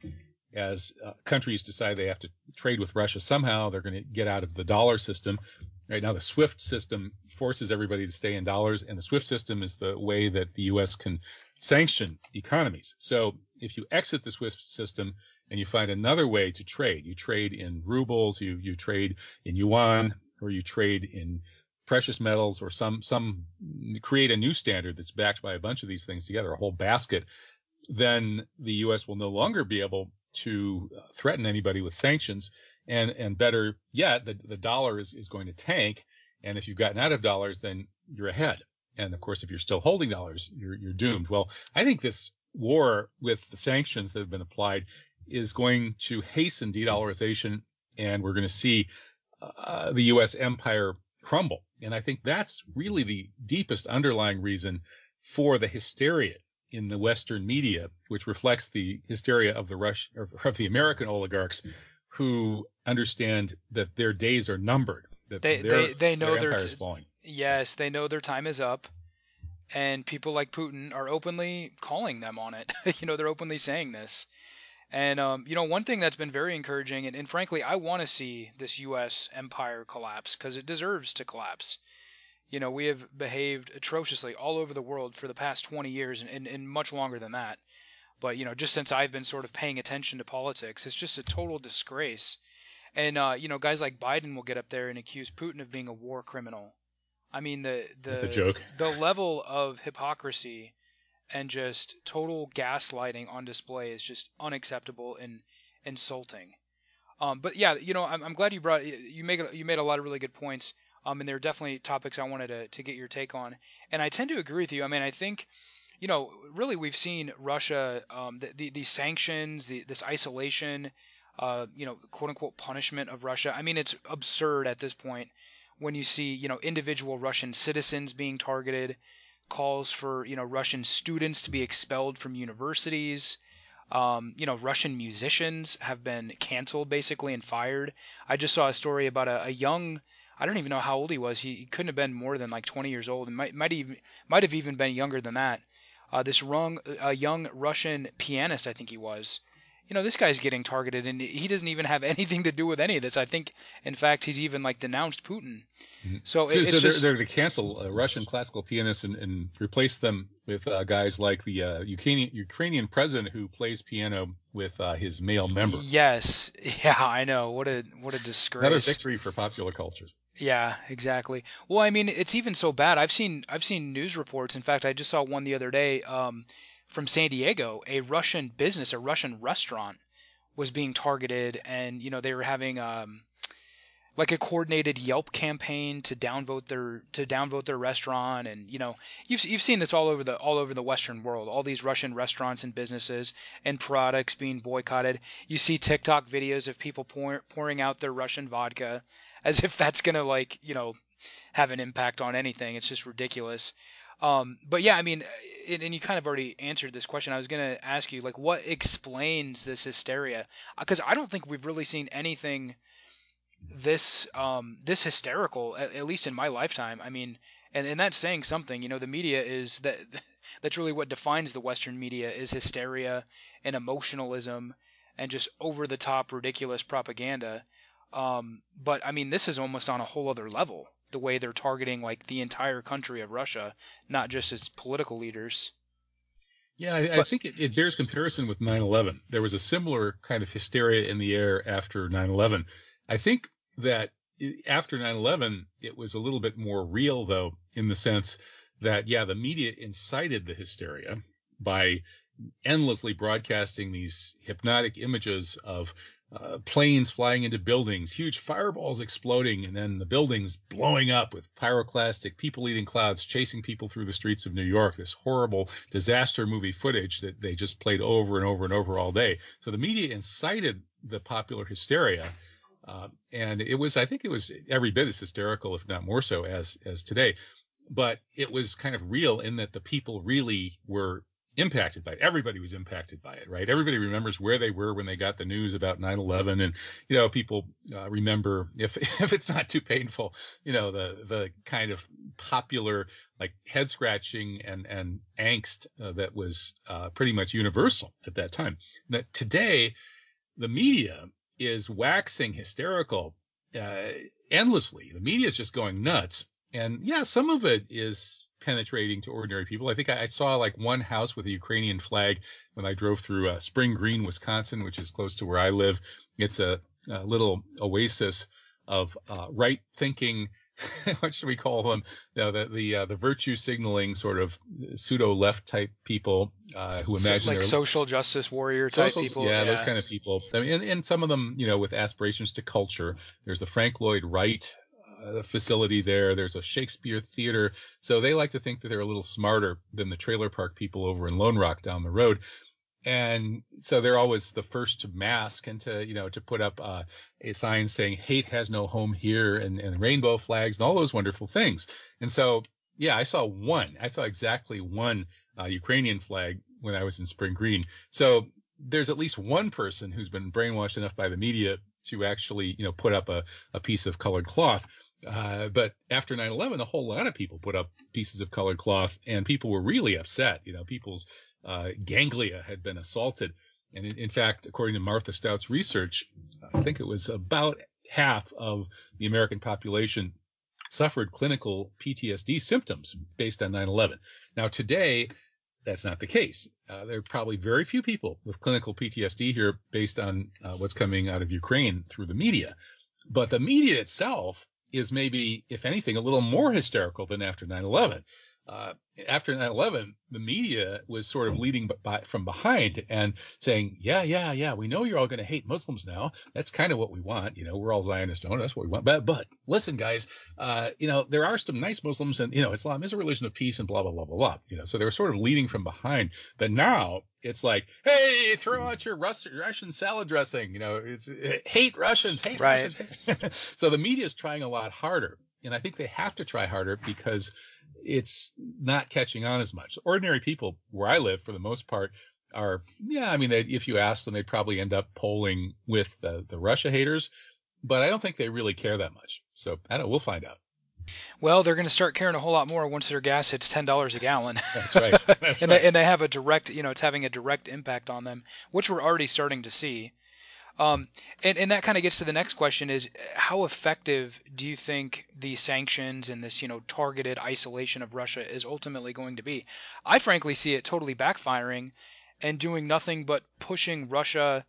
As uh, countries decide they have to trade with Russia somehow, they're going to get out of the dollar system. Right now, the SWIFT system forces everybody to stay in dollars, and the SWIFT system is the way that the U S can sanction economies. So if you exit the SWIFT system and you find another way to trade, you trade in rubles, you you trade in yuan, or you trade in precious metals, or some some create a new standard that's backed by a bunch of these things together, a whole basket, then the U S will no longer be able to threaten anybody with sanctions. And and better yet, the, the dollar is, is going to tank. And if you've gotten out of dollars, then you're ahead. And of course, if you're still holding dollars, you're you're doomed. Well, I think this war with the sanctions that have been applied is going to hasten de-dollarization, and we're going to see uh, the U S empire crumble. And I think that's really the deepest underlying reason for the hysteria in the Western media, which reflects the hysteria of the Rush of the American oligarchs, who understand that their days are numbered, that They their they they know their their empire t- is falling. yes, they know their time is up, and people like Putin are openly calling them on it. You know, they're openly saying this. And um, you know, one thing that's been very encouraging, and, and frankly, I want to see this U S empire collapse because it deserves to collapse. You know, we have behaved atrociously all over the world for the past twenty years and, and, and much longer than that. But, you know, just since I've been sort of paying attention to politics, it's just a total disgrace. And, uh, you know, guys like Biden will get up there and accuse Putin of being a war criminal. I mean, the, That's a the, joke. the level of hypocrisy and just total gaslighting on display is just unacceptable and insulting. Um, but yeah, you know, I'm, I'm glad you brought you make you made a lot of really good points. Um, and there are definitely topics I wanted to, to get your take on. And I tend to agree with you. I mean, I think, you know, really we've seen Russia, um, the, the, these sanctions, the, this isolation, uh, you know, quote unquote punishment of Russia. I mean, it's absurd at this point when you see, you know, individual Russian citizens being targeted, calls for, you know, Russian students to be expelled from universities. Um, you know, Russian musicians have been canceled basically and fired. I just saw a story about a, a young, I don't even know how old he was. He, he couldn't have been more than like twenty years old, and might might even might have even been younger than that. Uh, this wrong, a young Russian pianist, I think he was. You know, this guy's getting targeted, and he doesn't even have anything to do with any of this. I think, in fact, he's even like denounced Putin. Mhm. So it, So, so it's they're, just they're to cancel uh, Russian classical pianists and, and replace them with uh, guys like the uh, Ukrainian, Ukrainian president who plays piano with uh, his male member. yes, yeah, I know. What a what a Another disgrace. victory for popular culture. Yeah, exactly. Well, I mean, it's even so bad. I've seen I've seen news reports. In fact, I just saw one the other day um, from San Diego. A Russian business, a Russian restaurant, was being targeted, and you know they were having um, like a coordinated Yelp campaign to downvote their to downvote their restaurant, and you know you've you've seen this all over the all over the Western world. All these Russian restaurants and businesses and products being boycotted. You see TikTok videos of people pour, pouring out their Russian vodka, as if that's gonna like you know have an impact on anything. It's just ridiculous. Um, but yeah, I mean, and, and you kind of already answered this question. I was gonna ask you like what explains this hysteria, because I don't think we've really seen anything this um this hysterical at, at least in my lifetime. I mean, and, and that's saying something. You know, the media is that that's really what defines the Western media is hysteria and emotionalism and just over the top ridiculous propaganda. Um, but I mean, this is almost on a whole other level. The way they're targeting like the entire country of Russia, not just its political leaders. Yeah, I, I But think it, it bears comparison with nine eleven. There was a similar kind of hysteria in the air after nine eleven. I think that after nine eleven, it was a little bit more real, though, in the sense that, yeah, the media incited the hysteria by endlessly broadcasting these hypnotic images of uh, planes flying into buildings, huge fireballs exploding, and then the buildings blowing up with pyroclastic, people-eating clouds chasing people through the streets of New York. This horrible disaster movie footage that they just played over and over and over all day. So the media incited the popular hysteria. Uh, and it was, I think it was every bit as hysterical, if not more so, as as today. But it was kind of real in that the people really were impacted by it. Everybody was impacted by it, right? Everybody remembers where they were when they got the news about nine eleven. And, you know, people uh, remember, if if it's not too painful, you know, the the kind of popular, like, head scratching and, and angst uh, that was uh, pretty much universal at that time. Now, today, the media is waxing hysterical uh, endlessly. The media is just going nuts. And yeah, some of it is penetrating to ordinary people. I think I, I saw like one house with a Ukrainian flag when I drove through uh, Spring Green, Wisconsin, which is close to where I live. It's a, a little oasis of uh, right thinking. What should we call them? You know, the the, uh, the virtue signaling sort of pseudo left type people uh, who so, imagine like they're social justice warrior type social, people, yeah, those yeah. kind of people. I mean, and, and some of them, you know, with aspirations to culture. There's the Frank Lloyd Wright uh, facility there. There's a Shakespeare theater. So they like to think that they're a little smarter than the trailer park people over in Lone Rock down the road. And so they're always the first to mask and to, you know, to put up uh, a sign saying hate has no home here and, and rainbow flags and all those wonderful things. And so, yeah, I saw one. I saw exactly one uh, Ukrainian flag when I was in Spring Green. So there's at least one person who's been brainwashed enough by the media to actually, you know, put up a, a piece of colored cloth. Uh, but after nine eleven, a whole lot of people put up pieces of colored cloth, and people were really upset. You know, people's uh, ganglia had been assaulted. And in, in fact, according to Martha Stout's research, I think it was about half of the American population suffered clinical P T S D symptoms based on nine eleven. Now, today, that's not the case. Uh, there are probably very few people with clinical P T S D here based on uh, what's coming out of Ukraine through the media. But the media itself is maybe, if anything, a little more hysterical than after nine eleven. Uh, after nine eleven, the media was sort of leading by, from behind and saying, yeah, yeah, yeah, we know you're all going to hate Muslims now. That's kind of what we want. You know, we're all Zionist owned. That's what we want. But, but listen, guys, uh, you know, there are some nice Muslims, and, you know, Islam is a religion of peace and blah, blah, blah, blah, blah. You know, so they were sort of leading from behind. But now it's like, hey, throw out your Rus- Russian salad dressing. You know, it's hate Russians, hate Right. Russians. So the media is trying a lot harder. And I think they have to try harder because it's not catching on as much. Ordinary people where I live, for the most part, are, yeah, I mean, they, if you ask them, they'd probably end up polling with the, the Russia haters, but I don't think they really care that much. So I don't know. We'll find out. Well, they're going to start caring a whole lot more once their gas hits ten dollars a gallon. That's right. That's and right. They, and they have a direct, you know, it's having a direct impact on them, which we're already starting to see. Um, and, and that kind of gets to the next question is, how effective do you think the sanctions and this, you know, targeted isolation of Russia is ultimately going to be? I frankly see it totally backfiring and doing nothing but pushing Russia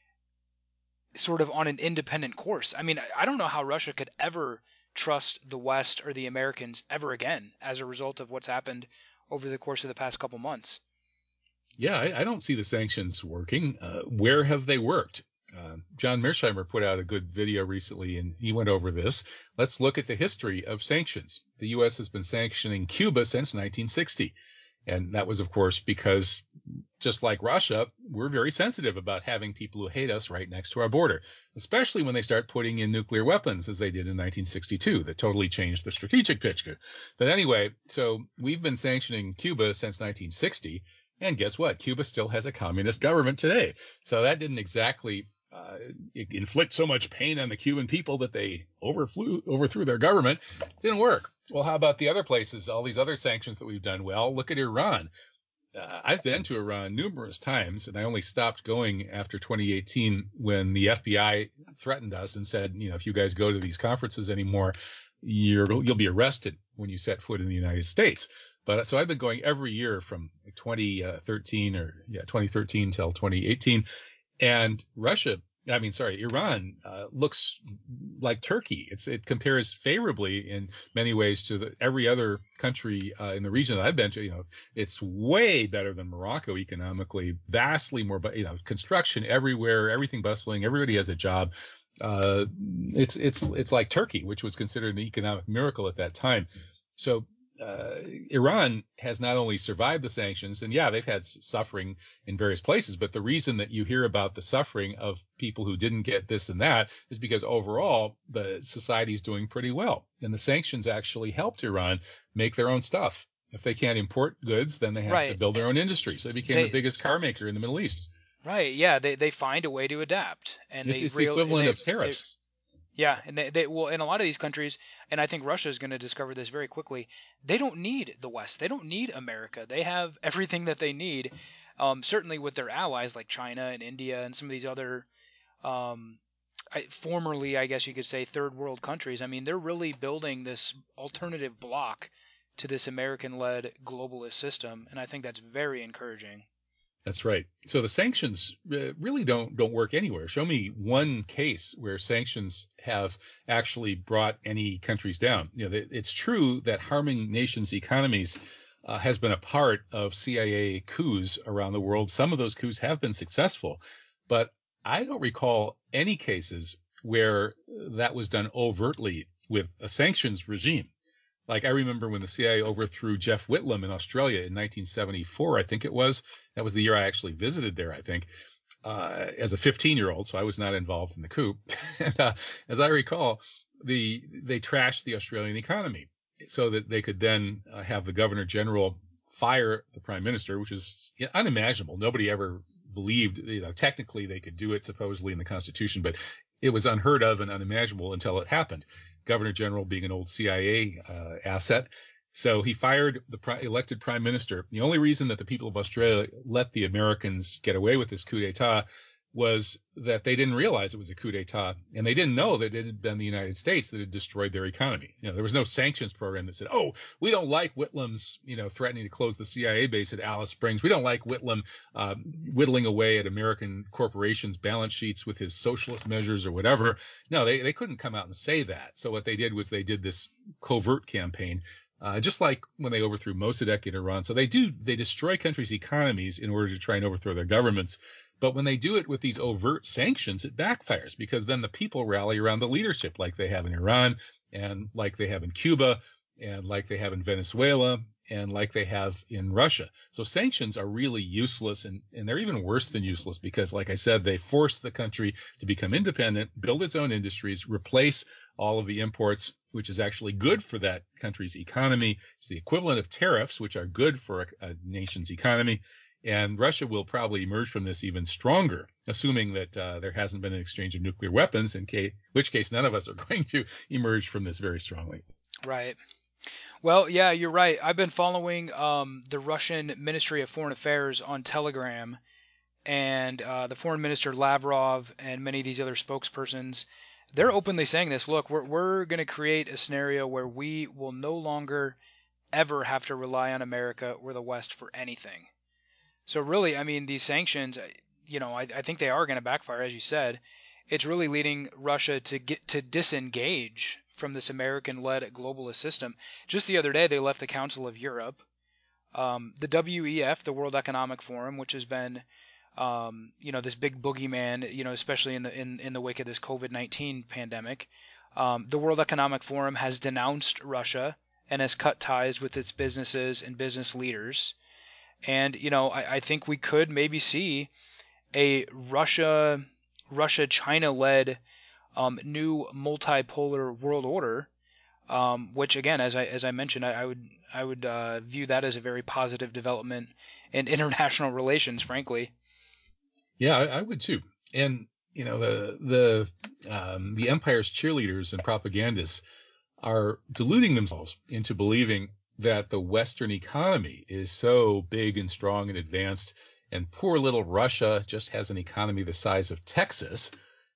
sort of on an independent course. I mean, I don't know how Russia could ever trust the West or the Americans ever again as a result of what's happened over the course of the past couple months. Yeah, I, I don't see the sanctions working. Uh, where have they worked? Uh, John Mearsheimer put out a good video recently, and he went over this. Let's look at the history of sanctions. The U S has been sanctioning Cuba since nineteen sixty. And that was, of course, because just like Russia, we're very sensitive about having people who hate us right next to our border, especially when they start putting in nuclear weapons, as they did in nineteen sixty-two. That totally changed the strategic picture. But anyway, so we've been sanctioning Cuba since nineteen sixty. And guess what? Cuba still has a communist government today. So that didn't exactly uh, inflict so much pain on the Cuban people that they overflew, overthrew their government. It didn't work. Well, how about the other places, all these other sanctions that we've done? Well, look at Iran. Uh, I've been to Iran numerous times, and I only stopped going after twenty eighteen when the F B I threatened us and said, you know, if you guys go to these conferences anymore, you're, you'll be arrested when you set foot in the United States. But so I've been going every year from twenty thirteen or yeah, twenty thirteen till twenty eighteen. And Russia, I mean, sorry, Iran uh, looks like Turkey. It's it compares favorably in many ways to the, every other country uh, in the region that I've been to. You know, it's way better than Morocco economically, vastly more, but you know, construction everywhere, everything bustling, everybody has a job. Uh, it's it's it's like Turkey, which was considered an economic miracle at that time. So. Uh, Iran has not only survived the sanctions, and yeah, they've had suffering in various places, but the reason that you hear about the suffering of people who didn't get this and that is because overall the society is doing pretty well. And the sanctions actually helped Iran make their own stuff. If they can't import goods, then they have Right. to build their own industry. So they became They, the biggest car maker in the Middle East. Right. Yeah. They, they find a way to adapt, and It's, they it's the real and equivalent they, of tariffs. They, Yeah, and they, they well in a lot of these countries, and I think Russia is going to discover this very quickly. They don't need the West. They don't need America. They have everything that they need. Um, certainly with their allies like China and India and some of these other, um, I, formerly I guess you could say third world countries. I mean, they're really building this alternative block to this American-led globalist system, and I think that's very encouraging. That's right. So the sanctions uh, really don't don't work anywhere. Show me one case where sanctions have actually brought any countries down. You know, it's true that harming nations' economies uh, has been a part of C I A coups around the world. Some of those coups have been successful, but I don't recall any cases where that was done overtly with a sanctions regime. Like I remember when the C I A overthrew Jeff Whitlam in Australia in nineteen seventy-four, I think it was. That was the year I actually visited there, I think, uh, as a fifteen-year-old. So I was not involved in the coup. and, uh, as I recall, the they trashed the Australian economy so that they could then uh, have the governor general fire the prime minister, which is unimaginable. Nobody ever believed, you know, technically they could do it supposedly in the Constitution, but it was unheard of and unimaginable until it happened. Governor General being an old C I A uh, asset. So he fired the pri- elected prime minister. The only reason that the people of Australia let the Americans get away with this coup d'etat was that they didn't realize it was a coup d'etat, and they didn't know that it had been the United States that had destroyed their economy. You know, there was no sanctions program that said, "Oh, we don't like Whitlam's, you know, threatening to close the C I A base at Alice Springs. We don't like Whitlam uh, whittling away at American corporations' balance sheets with his socialist measures or whatever." No, they they couldn't come out and say that. So what they did was they did this covert campaign. Uh, just like when they overthrew Mossadegh in Iran. So they do, they destroy countries' economies in order to try and overthrow their governments. But when they do it with these overt sanctions, it backfires, because then the people rally around the leadership, like they have in Iran, and like they have in Cuba, and like they have in Venezuela, and like they have in Russia. So sanctions are really useless, and, and they're even worse than useless, because, like I said, they force the country to become independent, build its own industries, replace all of the imports, which is actually good for that country's economy. It's the equivalent of tariffs, which are good for a, a nation's economy. And Russia will probably emerge from this even stronger, assuming that uh, there hasn't been an exchange of nuclear weapons, in case, which case none of us are going to emerge from this very strongly. Right. Well, yeah, you're right. I've been following um, the Russian Ministry of Foreign Affairs on Telegram, and uh, the Foreign Minister Lavrov and many of these other spokespersons. They're openly saying this. Look, we're we're going to create a scenario where we will no longer ever have to rely on America or the West for anything. So really, I mean, these sanctions, you know, I, I think they are going to backfire, as you said. It's really leading Russia to get to disengage from this American-led globalist system. Just the other day, they left the Council of Europe, um, the W E F, the World Economic Forum, which has been, um, you know, this big boogeyman, you know, especially in the in, in the wake of this COVID nineteen pandemic. Um, the World Economic Forum has denounced Russia and has cut ties with its businesses and business leaders. And, you know, I, I think we could maybe see a Russia, Russia-China-led um, new multipolar world order, um, which again, as I as I mentioned, I, I would I would uh, view that as a very positive development in international relations, frankly. Yeah, I, I would too. And you know, the the um, the empire's cheerleaders and propagandists are deluding themselves into believing that the Western economy is so big and strong and advanced, and poor little Russia just has an economy the size of Texas.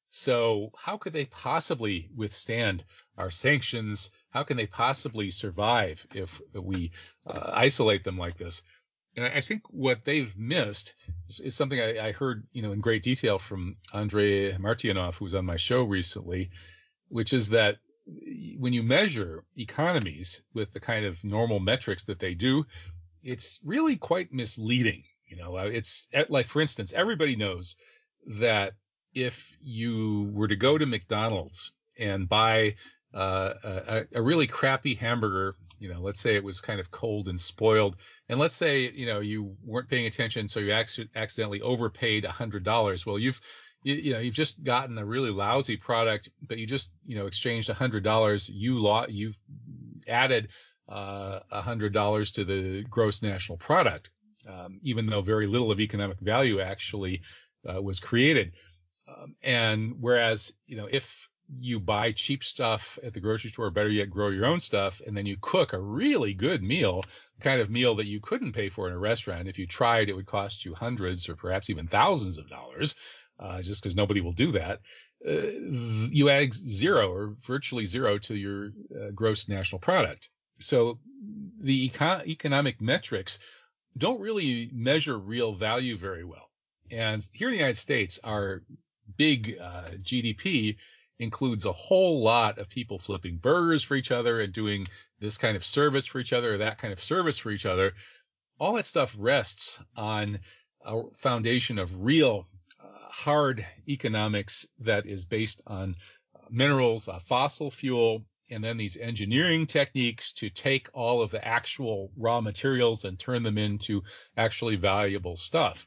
So how could they possibly withstand our sanctions? How can they possibly survive if we uh, isolate them like this? And I think what they've missed is, is something I, I heard, you know, in great detail from Andrei Martyanov, who was on my show recently, which is that when you measure economies with the kind of normal metrics that they do, it's really quite misleading. You know, it's like, for instance, everybody knows that if you were to go to McDonald's and buy uh, a, a really crappy hamburger, you know, let's say it was kind of cold and spoiled, and let's say, you know, you weren't paying attention, so you ac- accidentally overpaid one hundred dollars. Well, you've You, you know, you've just gotten a really lousy product, but you just, you know, exchanged a hundred dollars. You law, you added uh, a hundred dollars to the gross national product, um, even though very little of economic value actually uh, was created. Um, and whereas, you know, if you buy cheap stuff at the grocery store, or better yet, grow your own stuff, and then you cook a really good meal, the kind of meal that you couldn't pay for in a restaurant. If you tried, it would cost you hundreds or perhaps even thousands of dollars. Uh, just because nobody will do that, uh, you add zero or virtually zero to your uh, gross national product. So the econ- economic metrics don't really measure real value very well. And here in the United States, our big uh, G D P includes a whole lot of people flipping burgers for each other and doing this kind of service for each other or that kind of service for each other. All that stuff rests on a foundation of real hard economics that is based on minerals, uh, fossil fuel, and then these engineering techniques to take all of the actual raw materials and turn them into actually valuable stuff.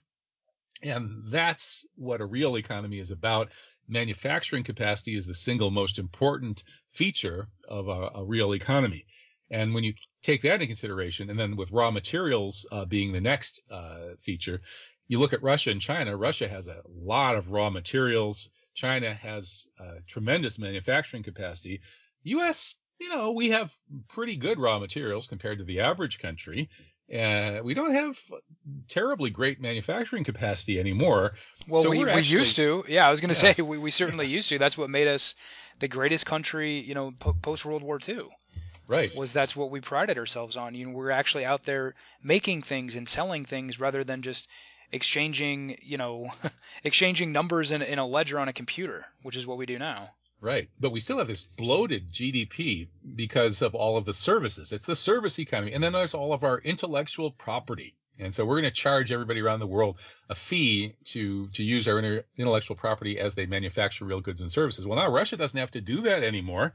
And that's what a real economy is about. Manufacturing capacity is the single most important feature of a, a real economy. And when you take that into consideration, and then with raw materials uh, being the next uh, feature, you look at Russia and China. Russia has a lot of raw materials. China has uh, tremendous manufacturing capacity. U S, you know, we have pretty good raw materials compared to the average country. Uh, we don't have terribly great manufacturing capacity anymore. Well, So we, we're we actually, used to. Yeah, I was going to yeah, say we, we certainly yeah, used to. That's what made us the greatest country, you know, po- post World War Two. right. Was that's what we prided ourselves on. You know, we're actually out there making things and selling things rather than just exchanging, you know, exchanging numbers in, in a ledger on a computer, which is what we do now. Right. But we still have this bloated G D P because of all of the services. It's the service economy. And then there's all of our intellectual property. And so we're going to charge everybody around the world a fee to, to use our inter- intellectual property as they manufacture real goods and services. Well, now Russia doesn't have to do that anymore.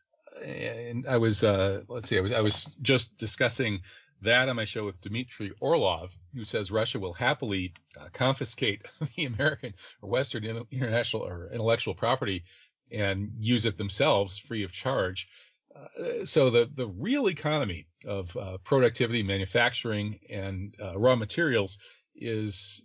And I was, uh, let's see, I was, I was just discussing that on my show with Dmitry Orlov, who says Russia will happily uh, confiscate the American or Western in- international or intellectual property and use it themselves free of charge. Uh, so the, the real economy of uh, productivity, manufacturing, and uh, raw materials is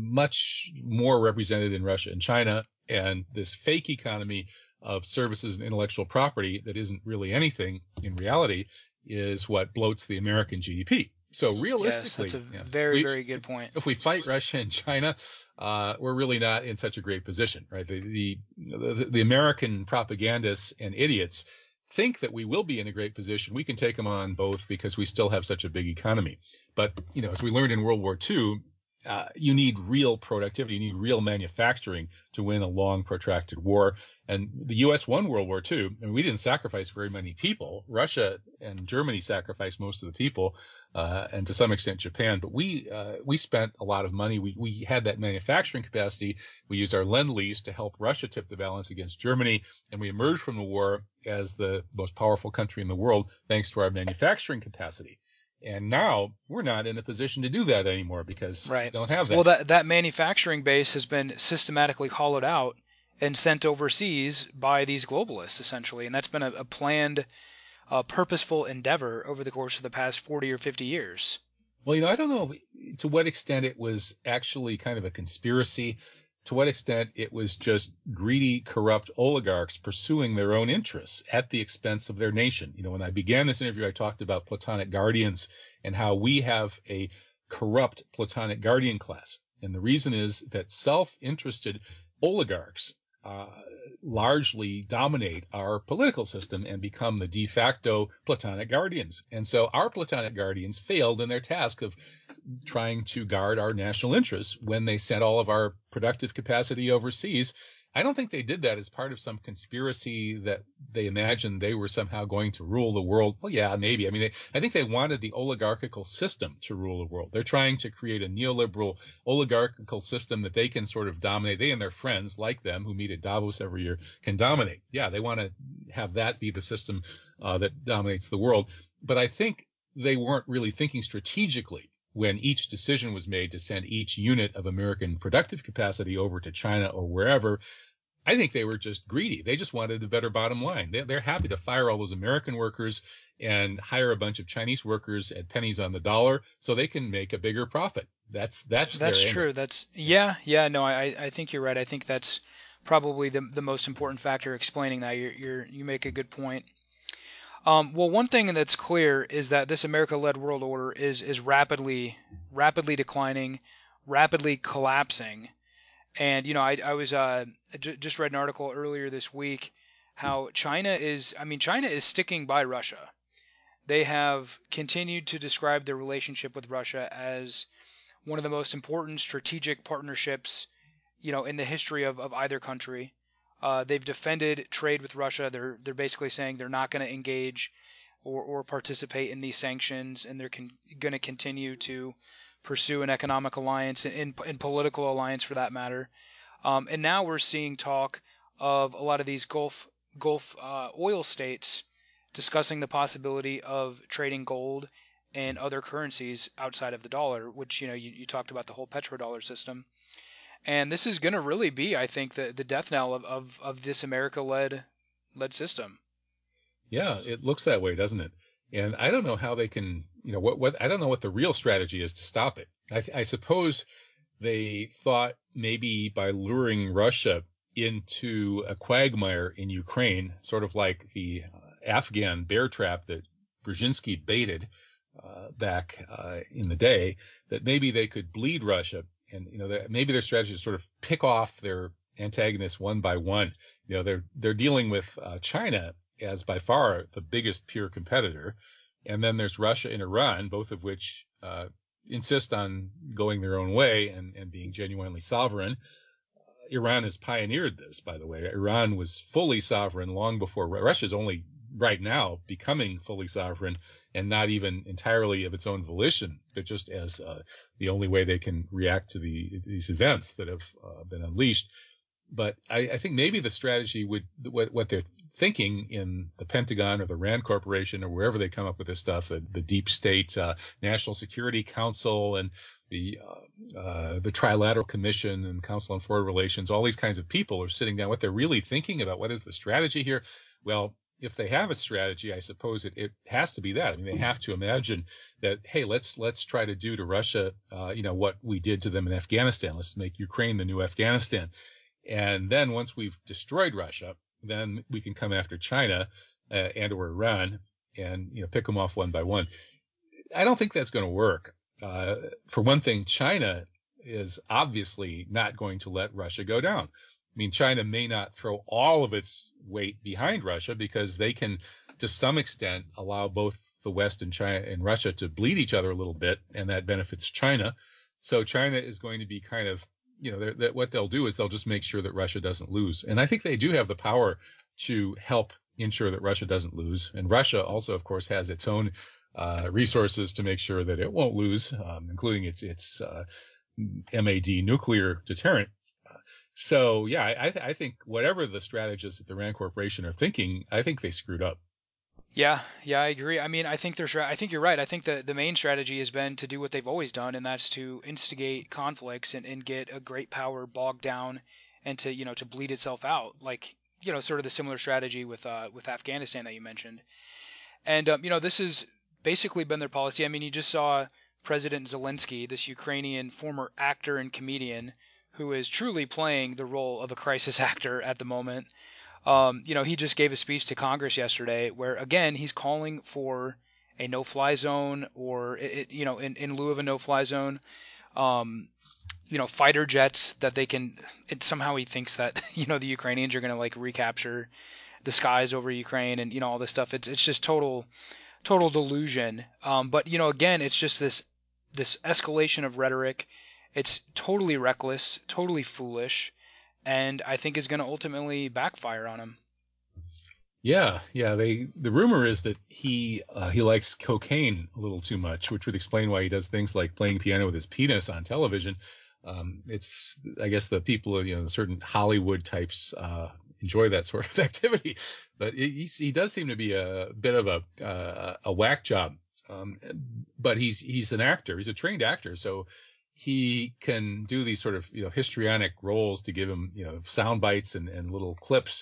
much more represented in Russia and China. And this fake economy of services and intellectual property that isn't really anything in reality is what bloats the American G D P. So Yes, that's a realistically, yeah, very, we, very good point. if we fight Russia and China, uh, we're really not in such a great position, right? The, the, the, the American propagandists and idiots think that we will be in a great position. We can take them on both because we still have such a big economy. But, you know, as we learned in World War Two, uh, you need real productivity. You need real manufacturing to win a long, protracted war. And the U S won World War Two, and we didn't sacrifice very many people. Russia and Germany sacrificed most of the people, uh, and to some extent Japan. But we uh, we spent a lot of money. We we had that manufacturing capacity. We used our Lend-Lease to help Russia tip the balance against Germany, and we emerged from the war as the most powerful country in the world thanks to our manufacturing capacity. And now we're not in a position to do that anymore because we Right. don't have Well, that. that that manufacturing base has been systematically hollowed out and sent overseas by these globalists, essentially, and that's been a, a planned, uh, purposeful endeavor over the course of the past forty or fifty years. Well, you know, I don't know to what extent it was actually kind of a conspiracy, to what extent it was just greedy, corrupt oligarchs pursuing their own interests at the expense of their nation. You know, when I began this interview, I talked about Platonic guardians and how we have a corrupt Platonic guardian class. And the reason is that self-interested oligarchs uh, largely dominate our political system and become the de facto Platonic guardians. And so our Platonic guardians failed in their task of trying to guard our national interests when they sent all of our productive capacity overseas. I don't think they did that as part of some conspiracy that they imagined they were somehow going to rule the world. Well, yeah, maybe. I mean, they, I think they wanted the oligarchical system to rule the world. They're trying to create a neoliberal oligarchical system that they can sort of dominate. They and their friends, like them, who meet at Davos every year, can dominate. Yeah, they want to have that be the system uh, that dominates the world. But I think they weren't really thinking strategically when each decision was made to send each unit of American productive capacity over to China or wherever. I think they were just greedy. They just wanted a better bottom line. They, they're happy to fire all those American workers and hire a bunch of Chinese workers at pennies on the dollar so they can make a bigger profit. That's that's That's their angle. true. That's yeah, yeah. No, I I think you're right. I think that's probably the the most important factor explaining that. You're, you're you make a good point. Um, well, one thing that's clear is that this America-led world order is is rapidly rapidly declining, rapidly collapsing. And you know, I I was uh j- just read an article earlier this week how China is. I mean, China is sticking by Russia. They have continued to describe their relationship with Russia as one of the most important strategic partnerships, you know, in the history of, of either country. Uh, they've defended trade with Russia. They're they're basically saying they're not going to engage or, or participate in these sanctions, and they're con- going to continue to pursue an economic alliance and, and political alliance for that matter. Um, and now we're seeing talk of a lot of these Gulf Gulf uh, oil states discussing the possibility of trading gold and other currencies outside of the dollar, which you know you, you talked about the whole petrodollar system. And this is going to really be, I think, the, the death knell of, of, of this America-led led system. Yeah, it looks that way, doesn't it? And I don't know how they can, you know, what, what I don't know what the real strategy is to stop it. I, I suppose they thought maybe by luring Russia into a quagmire in Ukraine, sort of like the Afghan bear trap that Brzezinski baited, uh, back uh, in the day, that maybe they could bleed Russia, and you know that maybe their strategy is sort of pick off their antagonists one by one. You know, they're they're dealing with uh, China as by far the biggest peer competitor, and then there's Russia and Iran, both of which uh, insist on going their own way and, and being genuinely sovereign. Iran has pioneered this, by the way. Iran was fully sovereign long before Russia's only right now becoming fully sovereign, and not even entirely of its own volition, but just as uh, the only way they can react to the these events that have uh, been unleashed. But I, I think maybe the strategy would what, what they're thinking in the Pentagon or the Rand Corporation or wherever they come up with this stuff, the, the deep state uh, National Security Council and the uh, uh, the Trilateral Commission and Council on Foreign Relations, all these kinds of people are sitting down. What they're really thinking about, what is the strategy here? Well, if they have a strategy, I suppose it, it has to be that. I mean, they have to imagine that, hey, let's let's try to do to Russia, uh, you know, what we did to them in Afghanistan. Let's make Ukraine the new Afghanistan. And then once we've destroyed Russia, then we can come after China uh, and or Iran and, you know, pick them off one by one. I don't think that's going to work. Uh, for one thing, China is obviously not going to let Russia go down. I mean, China may not throw all of its weight behind Russia because they can, to some extent, allow both the West and China and Russia to bleed each other a little bit, and that benefits China. So China is going to be kind of, you know, that what they'll do is they'll just make sure that Russia doesn't lose. And I think they do have the power to help ensure that Russia doesn't lose. And Russia also, of course, has its own uh, resources to make sure that it won't lose, um, including its its uh, M A D nuclear deterrent. So, yeah, I, I think whatever the strategists at the Rand Corporation are thinking, I think they screwed up. Yeah, yeah, I agree. I mean, I think there's, I think you're right. I think the, the main strategy has been to do what they've always done, and that's to instigate conflicts and, and get a great power bogged down and to, you know, to bleed itself out. Like, you know, sort of the similar strategy with, uh, with Afghanistan that you mentioned. And, um, you know, this has basically been their policy. I mean, you just saw President Zelensky, this Ukrainian former actor and comedian who is truly playing the role of a crisis actor at the moment. Um, you know, he just gave a speech to Congress yesterday where, again, he's calling for a no-fly zone or, it, you know, in, in lieu of a no-fly zone, um, you know, fighter jets that they can, it, somehow he thinks that, you know, the Ukrainians are going to like recapture the skies over Ukraine and, you know, all this stuff. It's, it's just total, total delusion. Um, but, you know, again, it's just this, this escalation of rhetoric. It's totally reckless, totally foolish, and I think is going to ultimately backfire on him. Yeah, yeah. They the rumor is that he uh, he likes cocaine a little too much, which would explain why he does things like playing piano with his penis on television. Um, it's I guess the people, you know, certain Hollywood types uh, enjoy that sort of activity, but he he does seem to be a bit of a uh, a whack job. Um, but he's he's an actor. He's a trained actor, so he can do these sort of, you know, histrionic roles to give him, you know, sound bites and, and little clips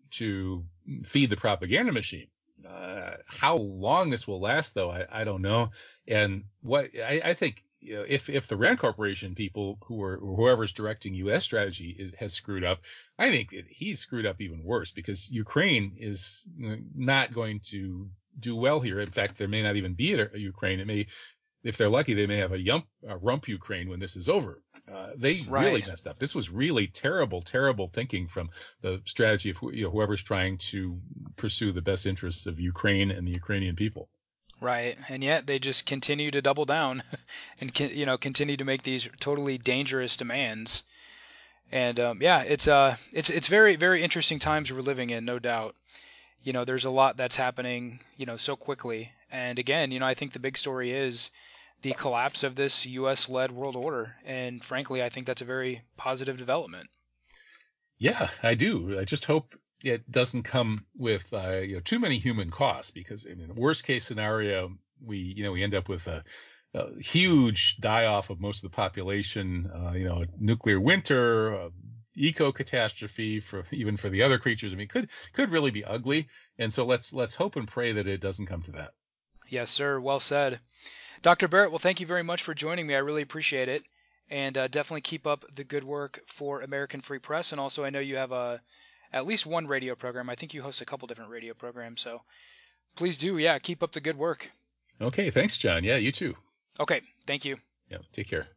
to feed the propaganda machine. Uh, how long this will last, though, I, I don't know. And what I, I think, you know, if if the Rand Corporation people who are or whoever's directing U S strategy is, has screwed up, I think that he's screwed up even worse because Ukraine is not going to do well here. In fact, there may not even be a, a Ukraine. It may, if they're lucky, they may have a, yump, a rump Ukraine when this is over. Uh, they Right. really messed up. This was really terrible, terrible thinking from the strategy of, you know, whoever's trying to pursue the best interests of Ukraine and the Ukrainian people. Right, and yet they just continue to double down, and you know continue to make these totally dangerous demands. And um, yeah, it's uh, it's it's very very interesting times we're living in, no doubt. You know, there's a lot that's happening, you know, so quickly. And again, you know, I think the big story is the collapse of this U S-led world order. And frankly, I think that's a very positive development. Yeah, I do. I just hope it doesn't come with uh, you know, too many human costs, because I mean, worst case scenario, we you know we end up with a, a huge die off of most of the population. Uh, you know, a nuclear winter, a eco catastrophe for even for the other creatures. I mean, could could really be ugly. And so let's let's hope and pray that it doesn't come to that. Yes, sir. Well said. Doctor Barrett, well, thank you very much for joining me. I really appreciate it. And uh, definitely keep up the good work for American Free Press. And also, I know you have a, at least one radio program. I think you host a couple different radio programs. So please do, yeah, keep up the good work. Okay, thanks, John. Yeah, you too. Okay, thank you. Yeah, take care.